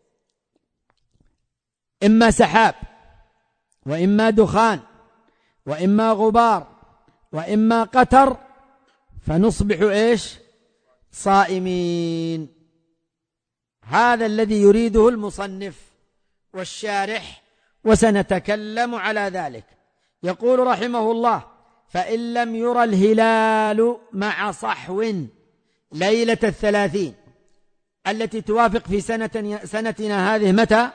إما سحاب وإما دخان وإما غبار وإما قتر، فنصبح إيش صائمين. هذا الذي يريده المصنف والشارح، وسنتكلم على ذلك. يقول رحمه الله: فإن لم يرى الهلال مع صحو ليلة الثلاثين التي توافق في سنة سنتنا هذه متى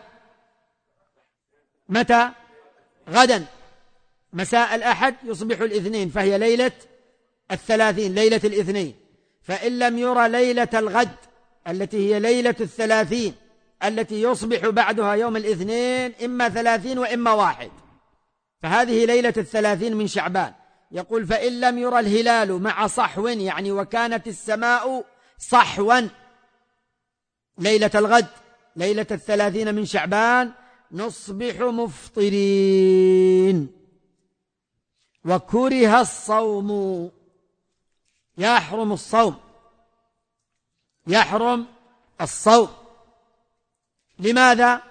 متى غدا مساء الأحد يصبح الاثنين، فهي ليلة الثلاثين ليلة الاثنين. فإن لم يرى ليلة الغد التي هي ليلة الثلاثين التي يصبح بعدها يوم الاثنين إما ثلاثين وإما واحد، فهذه ليلة الثلاثين من شعبان. يقول: فإن لم يرى الهلال مع صحو، يعني وكانت السماء صحوا ليلة الغد ليلة الثلاثين من شعبان، نصبح مفطرين. وكره الصوم، يحرم الصوم يحرم الصوم لماذا؟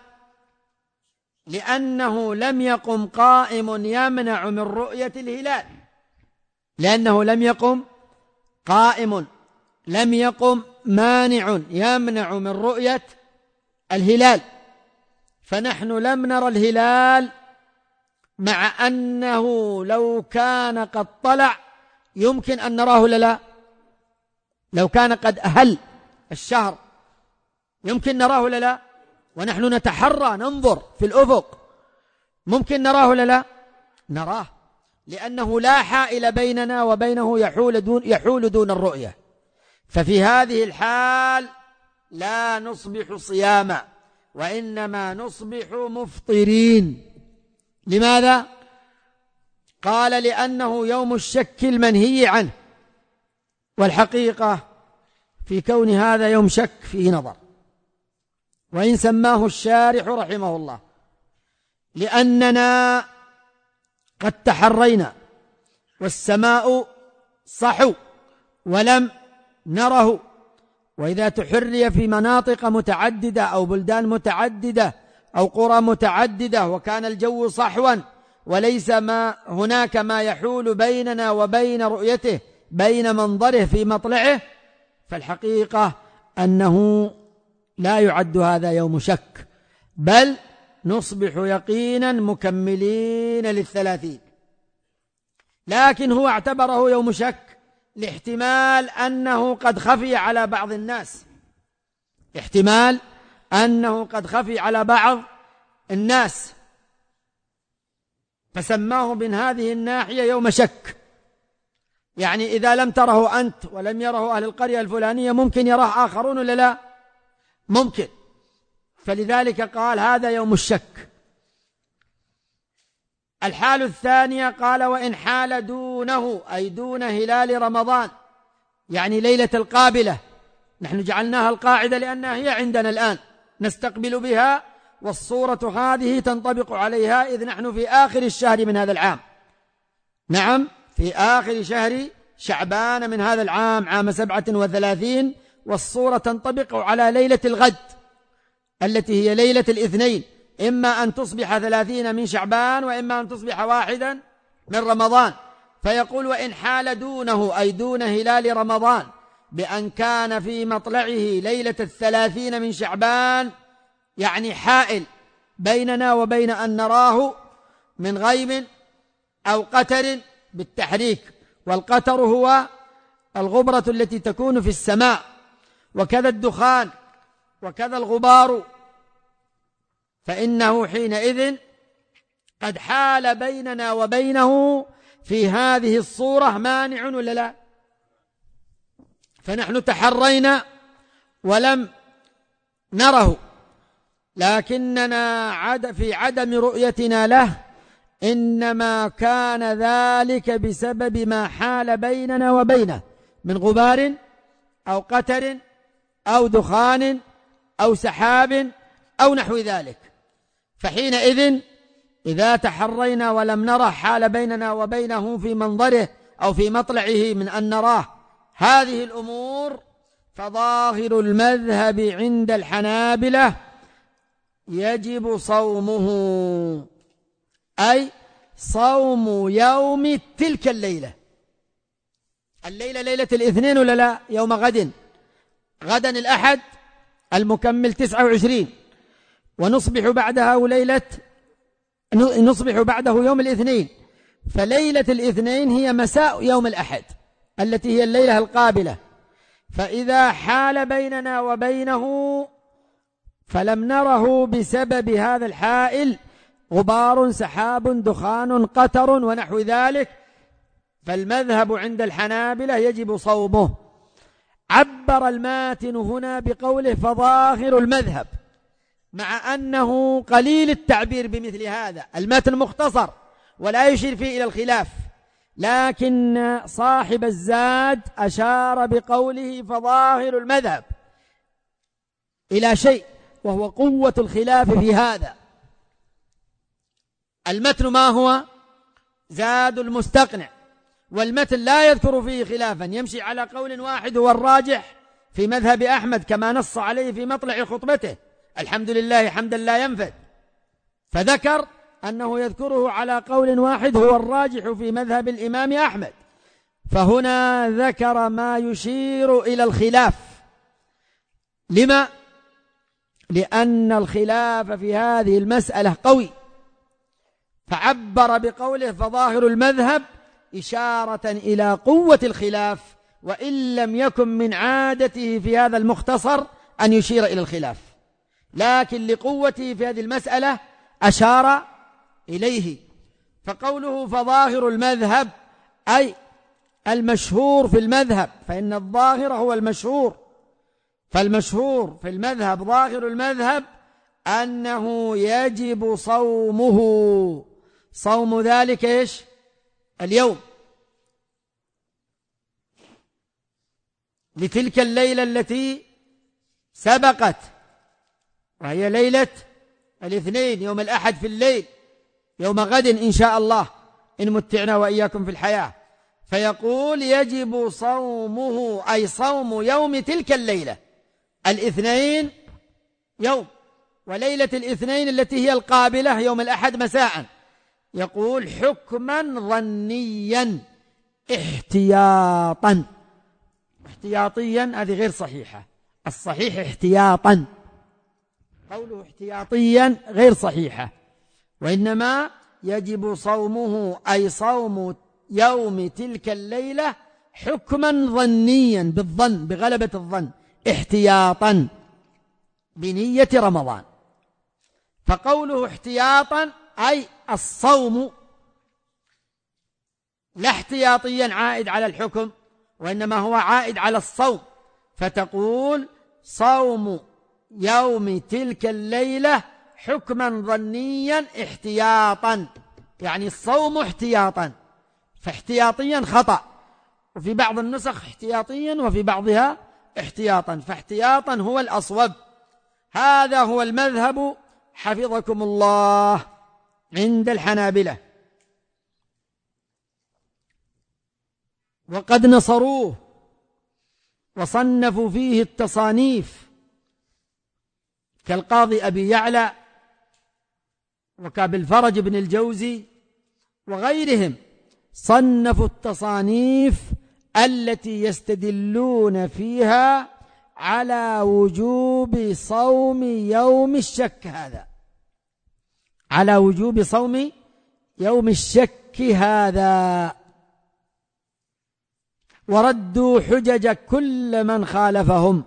لأنه لم يقم قائم يمنع من رؤية الهلال، لأنه لم يقم قائم لم يقم مانع يمنع من رؤية الهلال، فنحن لم نرى الهلال، مع أنه لو كان قد طلع يمكن أن نراه ولا لا؟ لو كان قد أهل الشهر يمكن نراه ولا لا؟ ونحن نتحرى ننظر في الأفق، ممكن نراه ولا لا؟ نراه، لأنه لا حائل بيننا وبينه يحول دون, يحول دون الرؤية. ففي هذه الحال لا نصبح صياما، وإنما نصبح مفطرين. لماذا؟ قال: لأنه يوم الشك المنهي عنه، والحقيقة في كون هذا يوم شك فيه نظر، وإن سماه الشارح رحمه الله، لأننا قد تحرينا والسماء صحو ولم نره. وإذا تحري في مناطق متعددة أو بلدان متعددة أو قرى متعددة وكان الجو صحوا وليس ما هناك ما يحول بيننا وبين رؤيته بين منظره في مطلعه، فالحقيقة أنه لا يعد هذا يوم شك، بل نصبح يقينا مكملين للثلاثين. لكن هو اعتبره يوم شك لاحتمال أنه قد خفي على بعض الناس احتمال أنه قد خفي على بعض الناس فسماه من هذه الناحية يوم شك. يعني إذا لم تره أنت ولم يره أهل القرية الفلانية ممكن يراه آخرون ولا لا؟ ممكن. فلذلك قال هذا يوم الشك. الحال الثانية قال وإن حال دونه، أي دون هلال رمضان، يعني ليلة القابلة. نحن جعلناها القاعدة لأنها هي عندنا الآن نستقبل بها، والصورة هذه تنطبق عليها إذ نحن في آخر الشهر من هذا العام. نعم، في آخر شهر شعبان من هذا العام، عام سبعة وثلاثين، والصورة تنطبق على ليلة الغد التي هي ليلة الاثنين، إما أن تصبح ثلاثين من شعبان وإما أن تصبح واحدا من رمضان. فيقول وإن حال دونه، أي دون هلال رمضان، بأن كان في مطلعه ليلة الثلاثين من شعبان، يعني حائل بيننا وبين أن نراه من غيم أو قتر بالتحريك، والقتر هو الغبرة التي تكون في السماء، وكذا الدخان وكذا الغبار، فإنه حينئذ قد حال بيننا وبينه في هذه الصورة مانع ولا لا؟ فنحن تحرينا ولم نره، لكننا عد في عدم رؤيتنا له إنما كان ذلك بسبب ما حال بيننا وبينه من غبار أو قتر أو دخان أو سحاب أو نحو ذلك. فحينئذ إذا تحرينا ولم نره حال بيننا وبينه في منظره أو في مطلعه من أن نراه هذه الأمور، فظاهر المذهب عند الحنابلة يجب صومه، أي صوم يوم تلك الليلة. الليلة ليلة الاثنين ولا لا؟ يوم غد، غدا الأحد المكمل تسعة وعشرين، ونصبح بعدها ليلة نصبح بعده يوم الاثنين، فليلة الاثنين هي مساء يوم الأحد التي هي الليلة القابلة. فإذا حال بيننا وبينه فلم نره بسبب هذا الحائل غبار سحاب دخان قتر ونحو ذلك، فالمذهب عند الحنابلة يجب صومه. عبر الماتن هنا بقوله فظاهر المذهب، مع أنه قليل التعبير بمثل هذا، الماتن مختصر ولا يشير فيه إلى الخلاف، لكن صاحب الزاد أشار بقوله فظاهر المذهب إلى شيء، وهو قوة الخلاف في هذا. المتن ما هو؟ زاد المستقنع، والمتن لا يذكر فيه خلافا، يمشي على قول واحد هو الراجح في مذهب أحمد كما نص عليه في مطلع خطبته، الحمد لله حمدا لا ينفد، فذكر أنه يذكره على قول واحد هو الراجح في مذهب الإمام أحمد. فهنا ذكر ما يشير إلى الخلاف. لما؟ لأن الخلاف في هذه المسألة قوي، فعبر بقوله فظاهر المذهب إشارة إلى قوة الخلاف، وإن لم يكن من عادته في هذا المختصر أن يشير إلى الخلاف، لكن لقوته في هذه المسألة أشار إليه. فقوله فظاهر المذهب أي المشهور في المذهب، فإن الظاهر هو المشهور، فالمشهور في المذهب ظاهر المذهب أنه يجب صومه، صوم ذلك إيش؟ اليوم، لتلك الليلة التي سبقت، وهي ليلة الاثنين يوم الأحد في الليل، يوم غد إن شاء الله إن متعنا وإياكم في الحياة. فيقول يجب صومه أي صوم يوم تلك الليلة، الاثنين يوم، وليلة الاثنين التي هي القابلة يوم الأحد مساء. يقول حكما ظنيا احتياطا، احتياطيا هذه غير صحيحة، الصحيح احتياطا، قوله احتياطيا غير صحيحة، وإنما يجب صومه أي صوم يوم تلك الليلة حكما ظنيا، بالظن بغلبة الظن، احتياطا بنية رمضان. فقوله احتياطا أي الصوم لا احتياطيا عائد على الحكم، وإنما هو عائد على الصوم، فتقول صوم يوم تلك الليلة حكما ظنيا احتياطا، يعني الصوم احتياطا، فاحتياطيا خطأ، وفي بعض النسخ احتياطيا وفي بعضها احتياطا، فاحتياطا هو الأصوب. هذا هو المذهب حفظكم الله عند الحنابلة، وقد نصروه وصنفوا فيه التصانيف كالقاضي أبي يعلى وكابن الفرج بن الجوزي وغيرهم، صنفوا التصانيف التي يستدلون فيها على وجوب صوم يوم الشك، هذا على وجوب صوم يوم الشك هذا، وردوا حجج كل من خالفهم،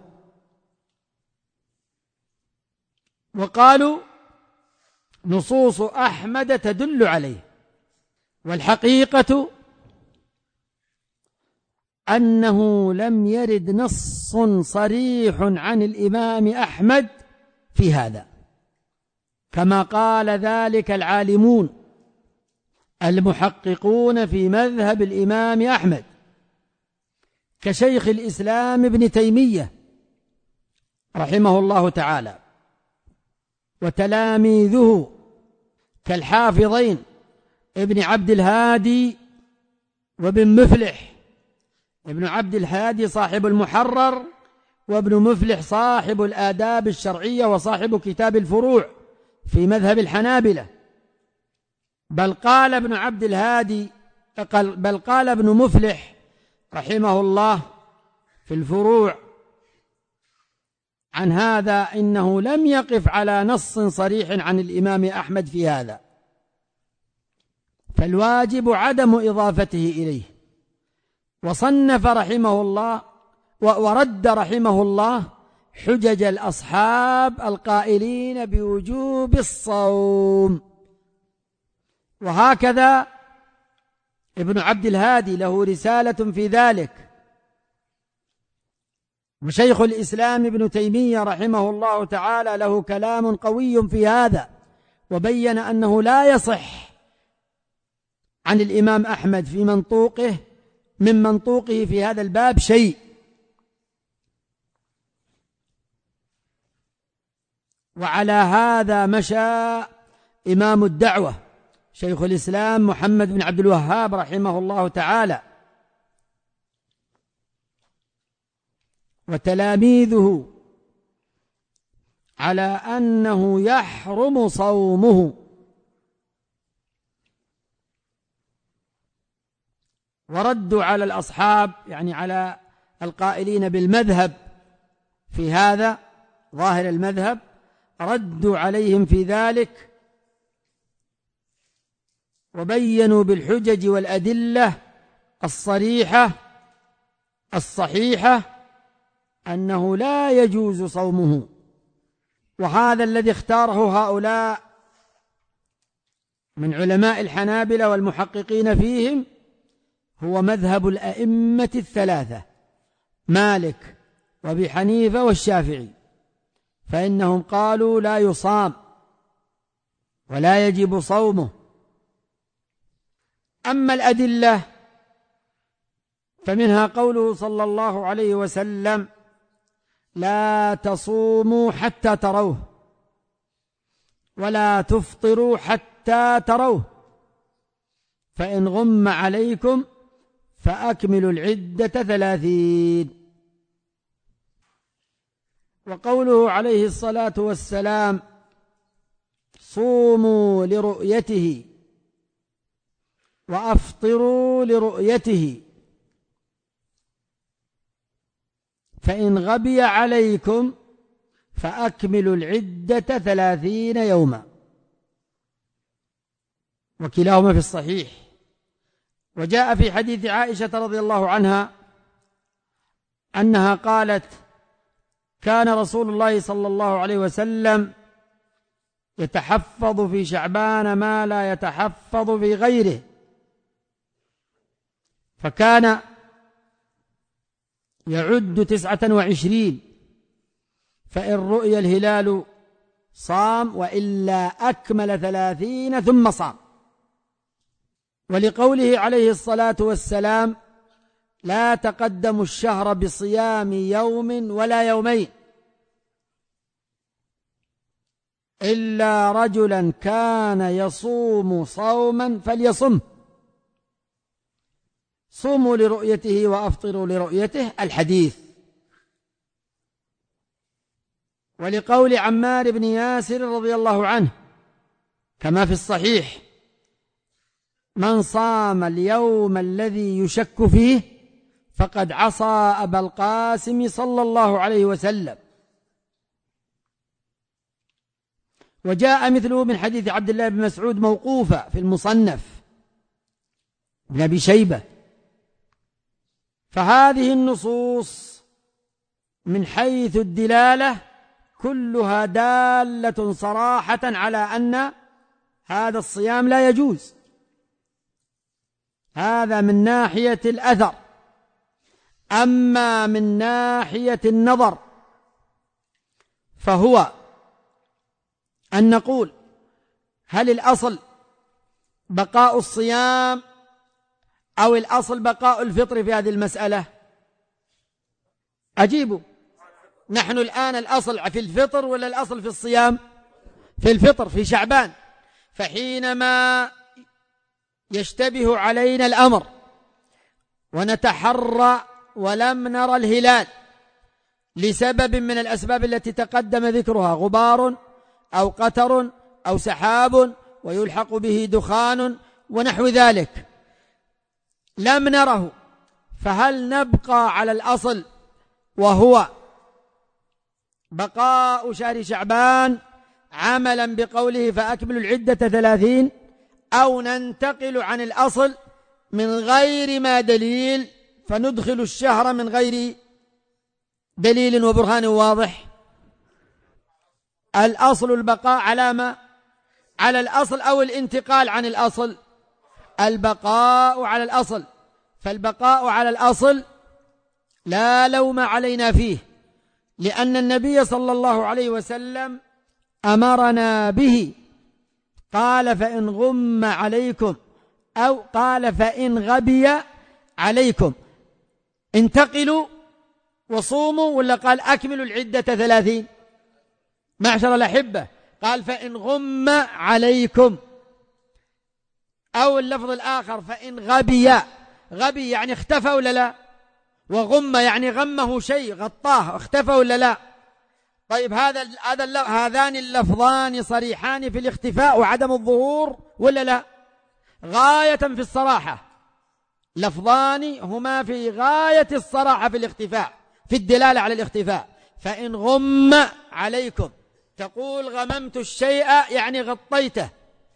وقالوا نصوص أحمد تدل عليه، والحقيقة أنه لم يرد نص صريح عن الإمام أحمد في هذا، كما قال ذلك العالمون المحققون في مذهب الإمام أحمد كشيخ الإسلام ابن تيمية رحمه الله تعالى، وتلاميذه كالحافظين ابن عبد الهادي وابن مفلح، ابن عبد الهادي صاحب المحرر، وابن مفلح صاحب الآداب الشرعية وصاحب كتاب الفروع في مذهب الحنابلة. بل قال ابن عبد الهادي بل قال ابن مفلح رحمه الله في الفروع عن هذا إنه لم يقف على نص صريح عن الإمام أحمد في هذا، فالواجب عدم إضافته إليه. وصنف رحمه الله ورد رحمه الله حجج الأصحاب القائلين بوجوب الصوم. وهكذا ابن عبد الهادي له رسالة في ذلك، وشيخ الإسلام ابن تيمية رحمه الله تعالى له كلام قوي في هذا، وبين أنه لا يصح عن الإمام أحمد في منطوقه من منطوقه في هذا الباب شيء. وعلى هذا مشى إمام الدعوة شيخ الإسلام محمد بن عبد الوهاب رحمه الله تعالى وتلاميذه على أنه يحرم صومه، وردوا على الأصحاب يعني على القائلين بالمذهب في هذا ظاهر المذهب، ردوا عليهم في ذلك وبينوا بالحجج والأدلة الصريحة الصحيحة أنه لا يجوز صومه. وهذا الذي اختاره هؤلاء من علماء الحنابلة والمحققين فيهم هو مذهب الأئمة الثلاثة مالك وأبي حنيفة والشافعي، فإنهم قالوا لا يصام ولا يجب صومه. أما الأدلة فمنها قوله صلى الله عليه وسلم لا تصوموا حتى تروه ولا تفطروا حتى تروه فإن غم عليكم فأكملوا العدة ثلاثين. وقوله عليه الصلاة والسلام صوموا لرؤيته وأفطروا لرؤيته فإن غبي عليكم فأكملوا العدة ثلاثين يوما، وكلاهما في الصحيح. وجاء في حديث عائشة رضي الله عنها أنها قالت كان رسول الله صلى الله عليه وسلم يتحفظ في شعبان ما لا يتحفظ في غيره، فكان يعد تسعة وعشرين، فإن رؤي الهلال صام، وإلا أكمل ثلاثين ثم صام. ولقوله عليه الصلاة والسلام: لا تقدموا الشهر بصيام يوم ولا يومين إلا رجلا كان يصوم صوما فليصم، صوموا لرؤيته وأفطروا لرؤيته، الحديث. ولقول عمار بن ياسر رضي الله عنه كما في الصحيح: من صام اليوم الذي يشك فيه فقد عصى أبا القاسم صلى الله عليه وسلم. وجاء مثله من حديث عبد الله بن مسعود موقوفا في المصنف ابن أبي شيبة. فهذه النصوص من حيث الدلالة كلها دالة صراحة على أن هذا الصيام لا يجوز. هذا من ناحية الأثر. أما من ناحية النظر فهو أن نقول: هل الأصل بقاء الصيام أو الأصل بقاء الفطر في هذه المسألة؟ أجيبوا. نحن الآن الأصل في الفطر ولا الأصل في الصيام؟ في الفطر في شعبان. فحينما يشتبه علينا الأمر ونتحرى ولم نرى الهلال لسبب من الأسباب التي تقدم ذكرها، غبار أو قتر أو سحاب ويلحق به دخان ونحو ذلك، لم نره، فهل نبقى على الأصل وهو بقاء شهر شعبان عملا بقوله فأكملوا العدة ثلاثين، أو ننتقل عن الأصل من غير ما دليل فندخل الشهر من غير دليل وبرهان واضح؟ الأصل البقاء على ما؟ على الأصل أو الانتقال عن الأصل؟ البقاء على الأصل. فالبقاء على الأصل لا لوم علينا فيه، لأن النبي صلى الله عليه وسلم أمرنا به. قال: فإن غم عليكم، أو قال: فإن غبي عليكم انتقلوا وصوموا، ولا قال أكملوا العدة ثلاثين؟ معشر الأحبة، قال: فإن غم عليكم، أو اللفظ الآخر فإن غبي. غبي يعني اختفى ولا لا؟ وغم يعني غمه شيء، غطاه، اختفى ولا لا؟ طيب هذا هذا هذان اللفظان صريحان في الاختفاء وعدم الظهور ولا لا؟ غاية في الصراحة. لفظان هما في غاية الصراحة في الاختفاء، في الدلالة على الاختفاء. فإن غم عليكم، تقول غممت الشيء يعني غطيته،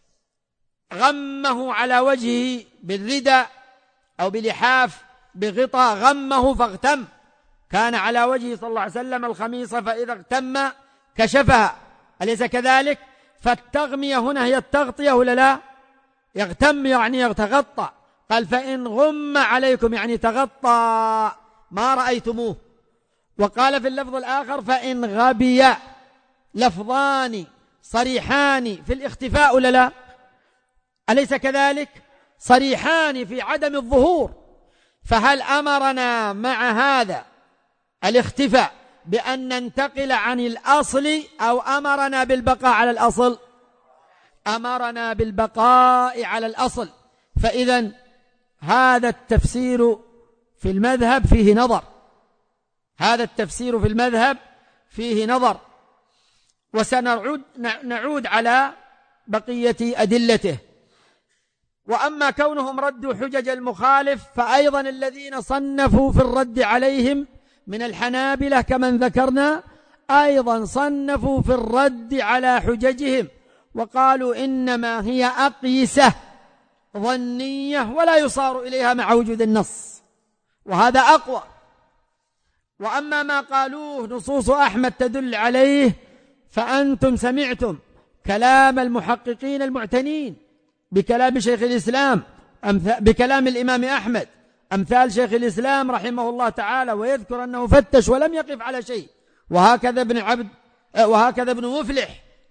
غمه على وجهه بالردى أو بلحاف بغطاء، غمه فاغتم. كان على وجهه صلى الله عليه وسلم الخميصة فإذا اغتم كشفها، أليس كذلك؟ فالتغمية هنا هي التغطية ولا لا؟ يغتم يعني يتغطى. قال: فإن غم عليكم يعني تغطى ما رأيتموه. وقال في اللفظ الآخر: فإن غبي. لفظان صريحان في الاختفاء ولا لا؟ أليس كذلك؟ صريحان في عدم الظهور. فهل أمرنا مع هذا الاختفاء بأن ننتقل عن الأصل، أو أمرنا بالبقاء على الأصل؟ أمرنا بالبقاء على الأصل. فإذا هذا التفسير في المذهب فيه نظر، هذا التفسير في المذهب فيه نظر، وسنعود نعود على بقية أدلته. وأما كونهم ردوا حجج المخالف، فأيضا الذين صنفوا في الرد عليهم من الحنابلة كمن ذكرنا أيضا صنفوا في الرد على حججهم، وقالوا إنما هي أقيسة ظنية ولا يصار إليها مع وجود النص، وهذا أقوى. وأما ما قالوه نصوص أحمد تدل عليه، فأنتم سمعتم كلام المحققين المعتنين بكلام شيخ الإسلام، بكلام الإمام أحمد أمثال شيخ الإسلام رحمه الله تعالى، ويذكر أنه فتش ولم يقف على شيء. وهكذا ابن عبد وهكذا ابن مفلح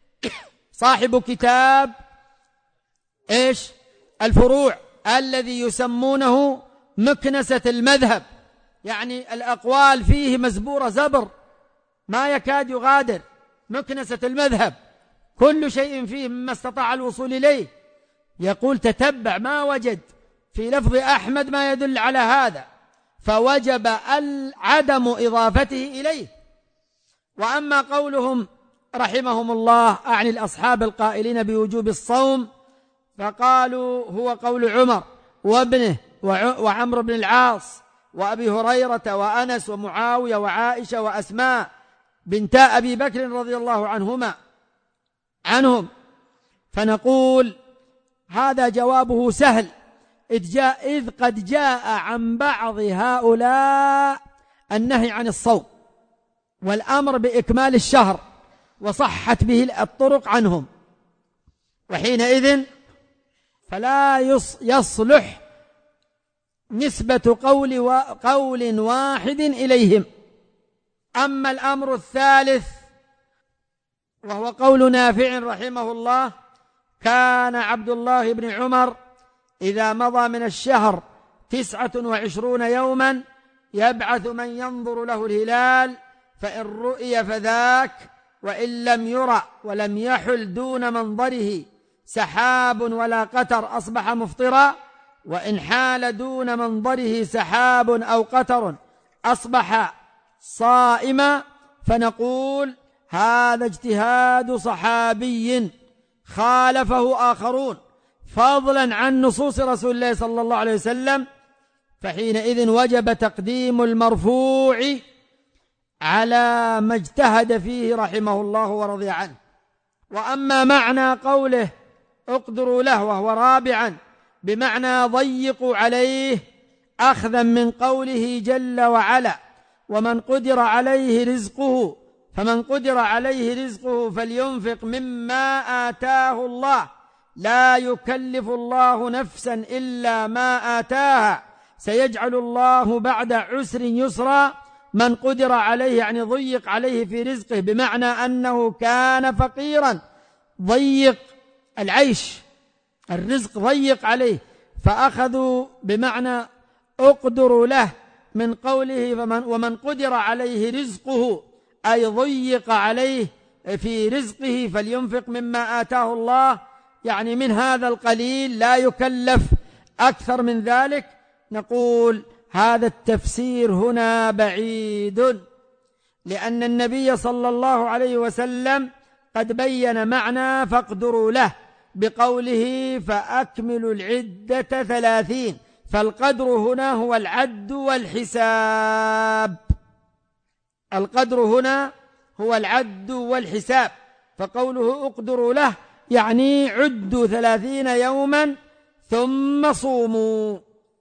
صاحب كتاب إيش الفروع الذي يسمونه مكنسة المذهب، يعني الأقوال فيه مزبورة زبر ما يكاد يغادر. مكنسة المذهب كل شيء فيه مما استطاع الوصول إليه. يقول تتبع ما وجد في لفظ أحمد ما يدل على هذا، فوجب عدم إضافته إليه. وأما قولهم رحمهم الله أعني الأصحاب القائلين بوجوب الصوم، فقالوا هو قول عمر وابنه وعمرو بن العاص وأبي هريرة وأنس ومعاوية وعائشة وأسماء بنتا أبي بكر رضي الله عنهما عنهم. فنقول هذا جوابه سهل، إذ, جاء إذ قد جاء عن بعض هؤلاء النهي عن الصوم والأمر بإكمال الشهر وصحت به الطرق عنهم، وحينئذ فلا يصلح نسبة قول, قول واحد إليهم. أما الأمر الثالث وهو قول نافع رحمه الله: كان عبد الله بن عمر إذا مضى من الشهر تسعة وعشرون يوما يبعث من ينظر له الهلال، فإن رؤي فذاك، وإن لم يرى ولم يحل دون منظره سحاب ولا قتر أصبح مفطرا، وإن حال دون منظره سحاب أو قتر أصبح صائما. فنقول هذا اجتهاد صحابي خالفه آخرون فضلا عن نصوص رسول الله صلى الله عليه وسلم، فحينئذ وجب تقديم المرفوع على ما اجتهد فيه رحمه الله ورضي عنه. وأما معنى قوله اقدروا له وهو رابعا بمعنى ضيقوا عليه، أخذا من قوله جل وعلا: ومن قدر عليه رزقه فمن قدر عليه رزقه فلينفق مما آتاه الله لا يكلف الله نفسا إلا ما آتاها سيجعل الله بعد عسر يسرا. من قدر عليه يعني ضيق عليه في رزقه، بمعنى أنه كان فقيرا ضيق العيش، الرزق ضيق عليه، فأخذوا بمعنى اقدروا له من قوله فمن ومن قدر عليه رزقه أي ضيق عليه في رزقه فلينفق مما آتاه الله، يعني من هذا القليل لا يكلف أكثر من ذلك. نقول هذا التفسير هنا بعيد، لأن النبي صلى الله عليه وسلم قد بين معنى فاقدروا له بقوله فأكملوا العدة ثلاثين، فالقدر هنا هو العد والحساب. القدر هنا هو العد والحساب، فقوله اقدروا له يعني عدوا ثلاثين يوما ثم صوموا.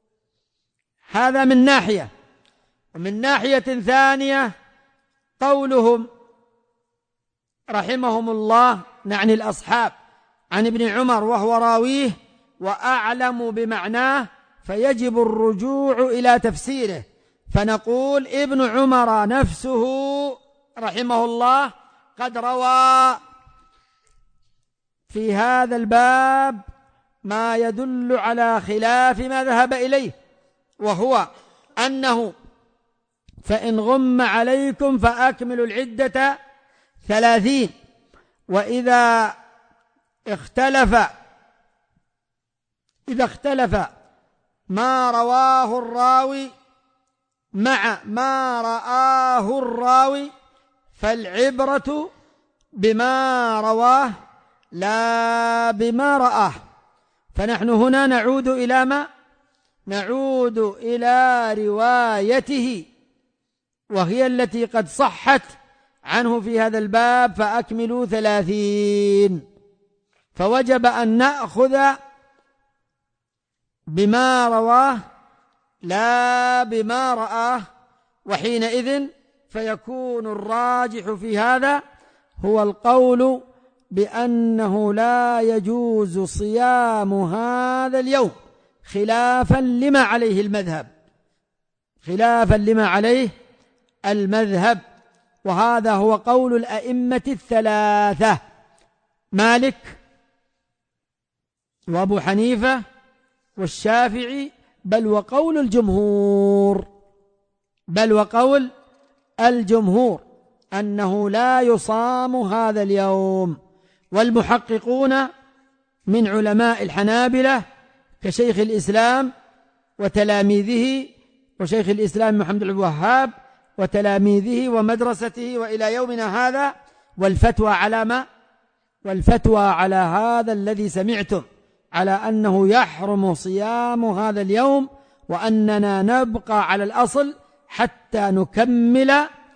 هذا من ناحية. ومن ناحية ثانية قولهم رحمهم الله نعني الأصحاب عن ابن عمر وهو راويه وأعلم بمعناه، فيجب الرجوع إلى تفسيره. فنقول ابن عمر نفسه رحمه الله قد روى في هذا الباب ما يدل على خلاف ما ذهب إليه، وهو أنه فإن غم عليكم فأكملوا العدة ثلاثين. وإذا اختلف إذا اختلف ما رواه الراوي مع ما رآه الراوي فالعبرة بما رواه لا بما رآه. فنحن هنا نعود إلى ما نعود إلى روايته، وهي التي قد صحت عنه في هذا الباب فأكملوا ثلاثين. فوجب أن نأخذ بما رواه لا بما رآه، وحينئذ فيكون الراجح في هذا هو القول بأنه لا يجوز صيام هذا اليوم خلافا لما عليه المذهب. خلافا لما عليه المذهب، وهذا هو قول الأئمة الثلاثة مالك وأبو حنيفة والشافعي، بل وقول الجمهور بل وقول الجمهور أنه لا يصام هذا اليوم. والمحققون من علماء الحنابلة كشيخ الإسلام وتلاميذه وشيخ الإسلام محمد بن الوهاب وتلاميذه ومدرسته وإلى يومنا هذا، والفتوى على ما والفتوى على هذا الذي سمعتم، على أنه يحرم صيام هذا اليوم، وأننا نبقى على الأصل حتى نكمل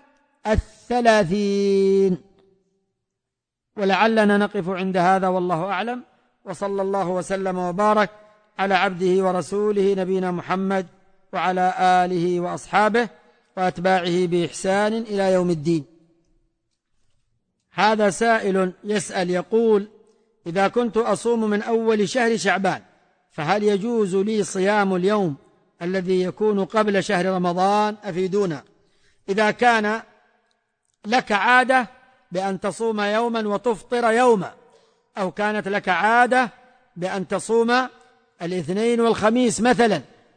الثلاثين. ولعلنا نقف عند هذا والله أعلم، وصلى الله وسلم وبارك على عبده ورسوله نبينا محمد وعلى آله وأصحابه وأتباعه بإحسان إلى يوم الدين. هذا سائل يسأل يقول: إذا كنت أصوم من أول شهر شعبان فهل يجوز لي صيام اليوم الذي يكون قبل شهر رمضان؟ أفيدونا. إذا كان لك عادة بأن تصوم يوما وتفطر يوما، أو كانت لك عادة بأن تصوم الاثنين والخميس مثلا،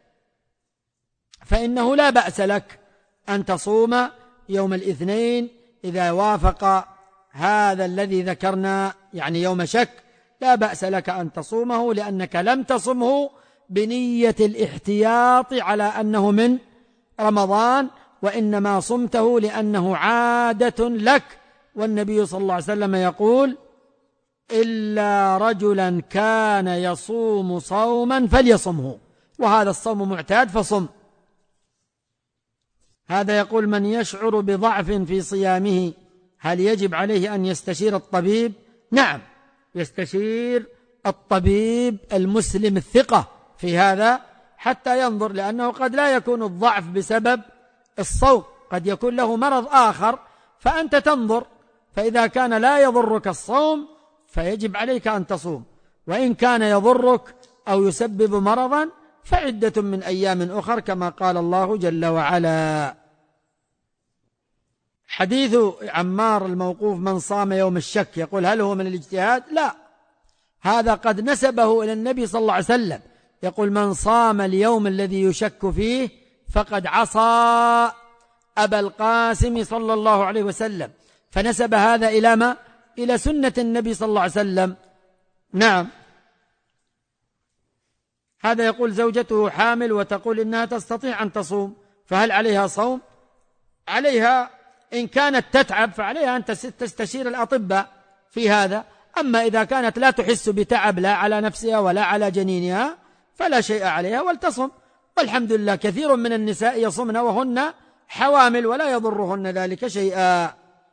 فإنه لا بأس لك أن تصوم يوم الاثنين إذا وافق هذا الذي ذكرنا، يعني يوم شك، لا بأس لك أن تصومه، لأنك لم تصمه بنية الاحتياط على أنه من رمضان، وإنما صمته لأنه عادة لك. والنبي صلى الله عليه وسلم يقول: إلا رجلا كان يصوم صوما فليصمه، وهذا الصوم معتاد فصم. هذا يقول: من يشعر بضعف في صيامه هل يجب عليه أن يستشير الطبيب؟ نعم، يستشير الطبيب المسلم الثقة في هذا حتى ينظر، لأنه قد لا يكون الضعف بسبب الصوم، قد يكون له مرض آخر، فأنت تنظر، فإذا كان لا يضرك الصوم فيجب عليك أن تصوم، وإن كان يضرك أو يسبب مرضا فعدة من أيام أخر كما قال الله جل وعلا. حديث عمار الموقوف من صام يوم الشك، يقول: هل هو من الاجتهاد؟ لا، هذا قد نسبه إلى النبي صلى الله عليه وسلم، يقول: من صام اليوم الذي يشك فيه فقد عصى أبا القاسم صلى الله عليه وسلم، فنسب هذا إلى ما؟ إلى سنة النبي صلى الله عليه وسلم. نعم. هذا يقول: زوجته حامل وتقول إنها تستطيع أن تصوم، فهل عليها صوم؟ عليها إن كانت تتعب فعليها أن تستشير الأطباء في هذا، أما إذا كانت لا تحس بتعب لا على نفسها ولا على جنينها فلا شيء عليها ولتصم. والحمد لله كثير من النساء يصمن وهن حوامل ولا يضرهن ذلك شيئا.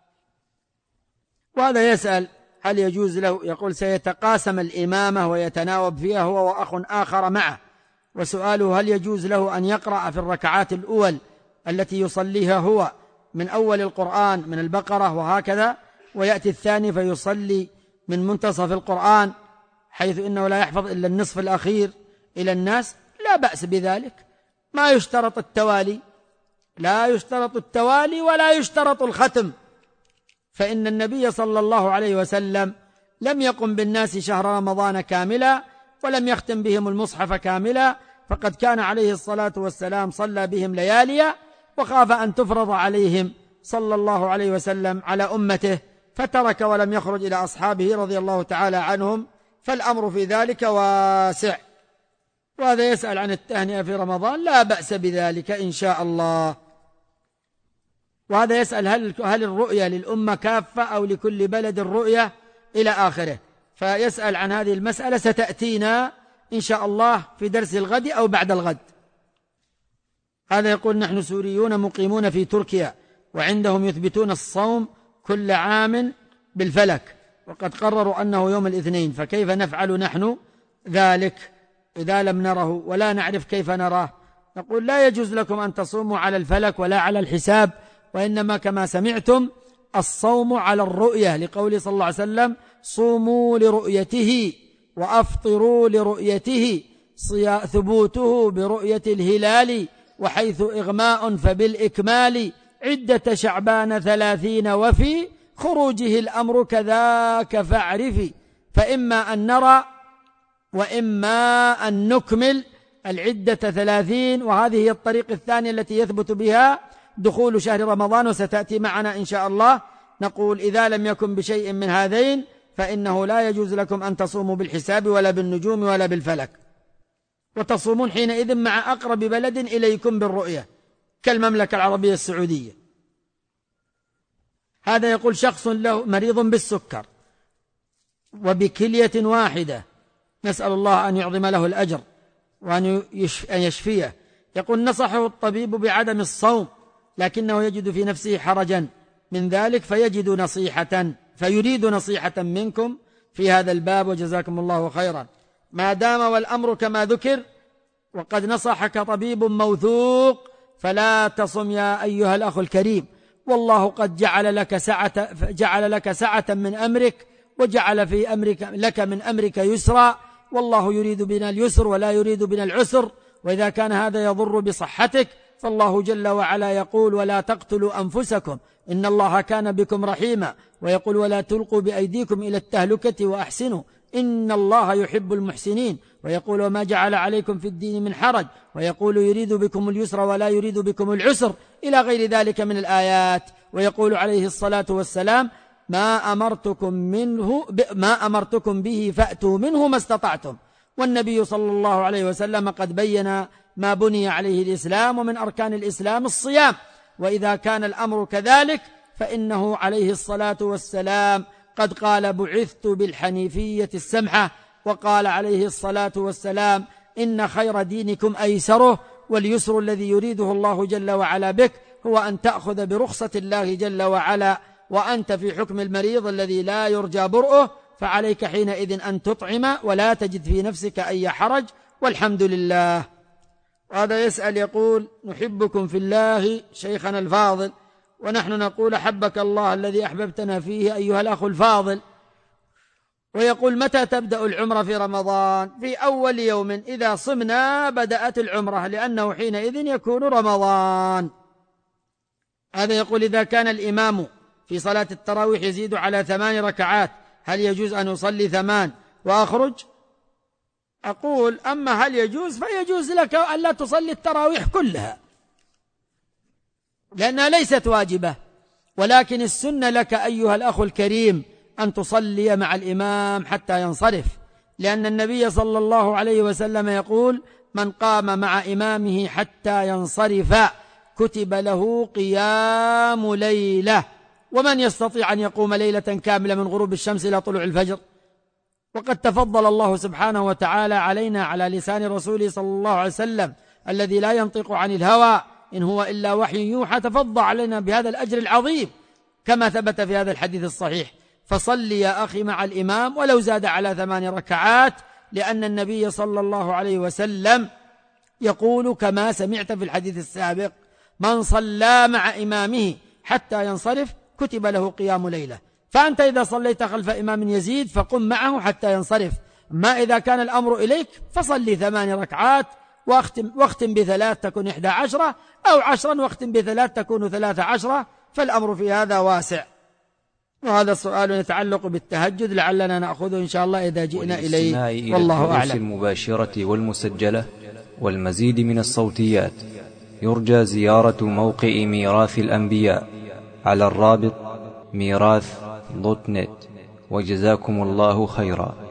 وهذا يسأل: هل يجوز له، يقول: سيتقاسم الإمامة ويتناوب فيها هو وأخ آخر معه، وسؤاله: هل يجوز له أن يقرأ في الركعات الأول التي يصليها هو من أول القرآن من البقرة وهكذا، ويأتي الثاني فيصلي من منتصف القرآن حيث إنه لا يحفظ إلا النصف الأخير إلى الناس؟ لا بأس بذلك، ما يشترط التوالي، لا يشترط التوالي ولا يشترط الختم، فإن النبي صلى الله عليه وسلم لم يقم بالناس شهر رمضان كاملا ولم يختم بهم المصحف كاملا، فقد كان عليه الصلاة والسلام صلى بهم لياليا، وخاف أن تفرض عليهم صلى الله عليه وسلم على أمته فترك ولم يخرج إلى أصحابه رضي الله تعالى عنهم، فالأمر في ذلك واسع. وهذا يسأل عن التهنئة في رمضان، لا بأس بذلك إن شاء الله. وهذا يسأل: هل هل الرؤية للأمة كافة أو لكل بلد الرؤية إلى آخره، فيسأل عن هذه المسألة، ستأتينا إن شاء الله في درس الغد أو بعد الغد. هذا يقول: نحن سوريون مقيمون في تركيا، وعندهم يثبتون الصوم كل عام بالفلك، وقد قرروا أنه يوم الاثنين، فكيف نفعل نحن ذلك إذا لم نره ولا نعرف كيف نراه؟ نقول: لا يجوز لكم أن تصوموا على الفلك ولا على الحساب، وإنما كما سمعتم الصوم على الرؤية، لقوله صلى الله عليه وسلم: صوموا لرؤيته وأفطروا لرؤيته، ثبوته برؤية الهلال وحيث إغماء فبالإكمال عدة شعبان ثلاثين وفي خروجه الأمر كذاك فاعرفي فإما أن نرى وإما أن نكمل العدة ثلاثين، وهذه هي الطريق الثانية التي يثبت بها دخول شهر رمضان وستأتي معنا إن شاء الله. نقول إذا لم يكن بشيء من هذين فإنه لا يجوز لكم أن تصوموا بالحساب ولا بالنجوم ولا بالفلك، وتصومون حينئذ مع أقرب بلد إليكم بالرؤية كالمملكة العربية السعودية. هذا يقول شخص له مريض بالسكر وبكلية واحدة، نسأل الله أن يعظم له الأجر وأن يشفيه. يقول نصحه الطبيب بعدم الصوم لكنه يجد في نفسه حرجا من ذلك فيجد نصيحة فيريد نصيحة منكم في هذا الباب وجزاكم الله خيرا. ما دام والأمر كما ذكر وقد نصحك طبيب موثوق فلا تصم يا أيها الأخ الكريم، والله قد جعل لك سعة جعل لك سعة من أمرك وجعل في أمرك لك من أمرك يسرا، والله يريد بنا اليسر ولا يريد بنا العسر، وإذا كان هذا يضر بصحتك فالله جل وعلا يقول ولا تقتلوا أنفسكم إن الله كان بكم رحيما، ويقول ولا تلقوا بأيديكم إلى التهلكة وأحسنوا إن الله يحب المحسنين، ويقول وما جعل عليكم في الدين من حرج، ويقول يريد بكم اليسر ولا يريد بكم العسر إلى غير ذلك من الآيات. ويقول عليه الصلاة والسلام ما أمرتكم منه ما أمرتكم به فأتوا منه ما استطعتم، والنبي صلى الله عليه وسلم قد بين ما بني عليه الإسلام، ومن أركان الإسلام الصيام، وإذا كان الأمر كذلك فإنه عليه الصلاة والسلام قد قال بعثت بالحنيفية السمحة، وقال عليه الصلاة والسلام إن خير دينكم أيسره، واليسر الذي يريده الله جل وعلا بك هو أن تأخذ برخصة الله جل وعلا، وأنت في حكم المريض الذي لا يرجى برؤه، فعليك حينئذ أن تطعم ولا تجد في نفسك أي حرج، والحمد لله. وهذا يسأل يقول نحبكم في الله شيخنا الفاضل، ونحن نقول أحبك الله الذي أحببتنا فيه أيها الأخ الفاضل. ويقول متى تبدأ العمرة في رمضان؟ في أول يوم إذا صمنا بدأت العمرة، لأنه حينئذ يكون رمضان. هذا يقول إذا كان الإمام في صلاة التراويح يزيد على ثمان ركعات هل يجوز أن يصلي ثمان وأخرج؟ أقول أما هل يجوز فيجوز لك أن لا تصلي التراويح كلها لأنها ليست واجبة، ولكن السنة لك أيها الأخ الكريم أن تصلي مع الإمام حتى ينصرف، لأن النبي صلى الله عليه وسلم يقول من قام مع إمامه حتى ينصرف كتب له قيام ليلة، ومن يستطيع أن يقوم ليلة كاملة من غروب الشمس إلى طلوع الفجر؟ وقد تفضل الله سبحانه وتعالى علينا على لسان رسوله صلى الله عليه وسلم الذي لا ينطق عن الهوى إن هو إلا وحي يوحى، تفضل علينا بهذا الأجر العظيم كما ثبت في هذا الحديث الصحيح. فصل يا أخي مع الإمام ولو زاد على ثمان ركعات، لأن النبي صلى الله عليه وسلم يقول كما سمعت في الحديث السابق من صلى مع إمامه حتى ينصرف كتب له قيام ليلة. فأنت إذا صليت خلف إمام يزيد فقم معه حتى ينصرف، ما إذا كان الأمر إليك فصلي ثمان ركعات واختم, واختم بثلاث تكون إحدى عشرة، أو عشرا واختم بثلاث تكون ثلاث عشرة، فالأمر في هذا واسع. وهذا السؤال يتعلق بالتهجد لعلنا نأخذه إن شاء الله إذا جئنا إليه، والله أعلم. المباشرة والمسجلة والمزيد من الصوتيات يرجى زيارة موقع ميراث الأنبياء على الرابط ميراث دوت نت، وجزاكم الله خيرا.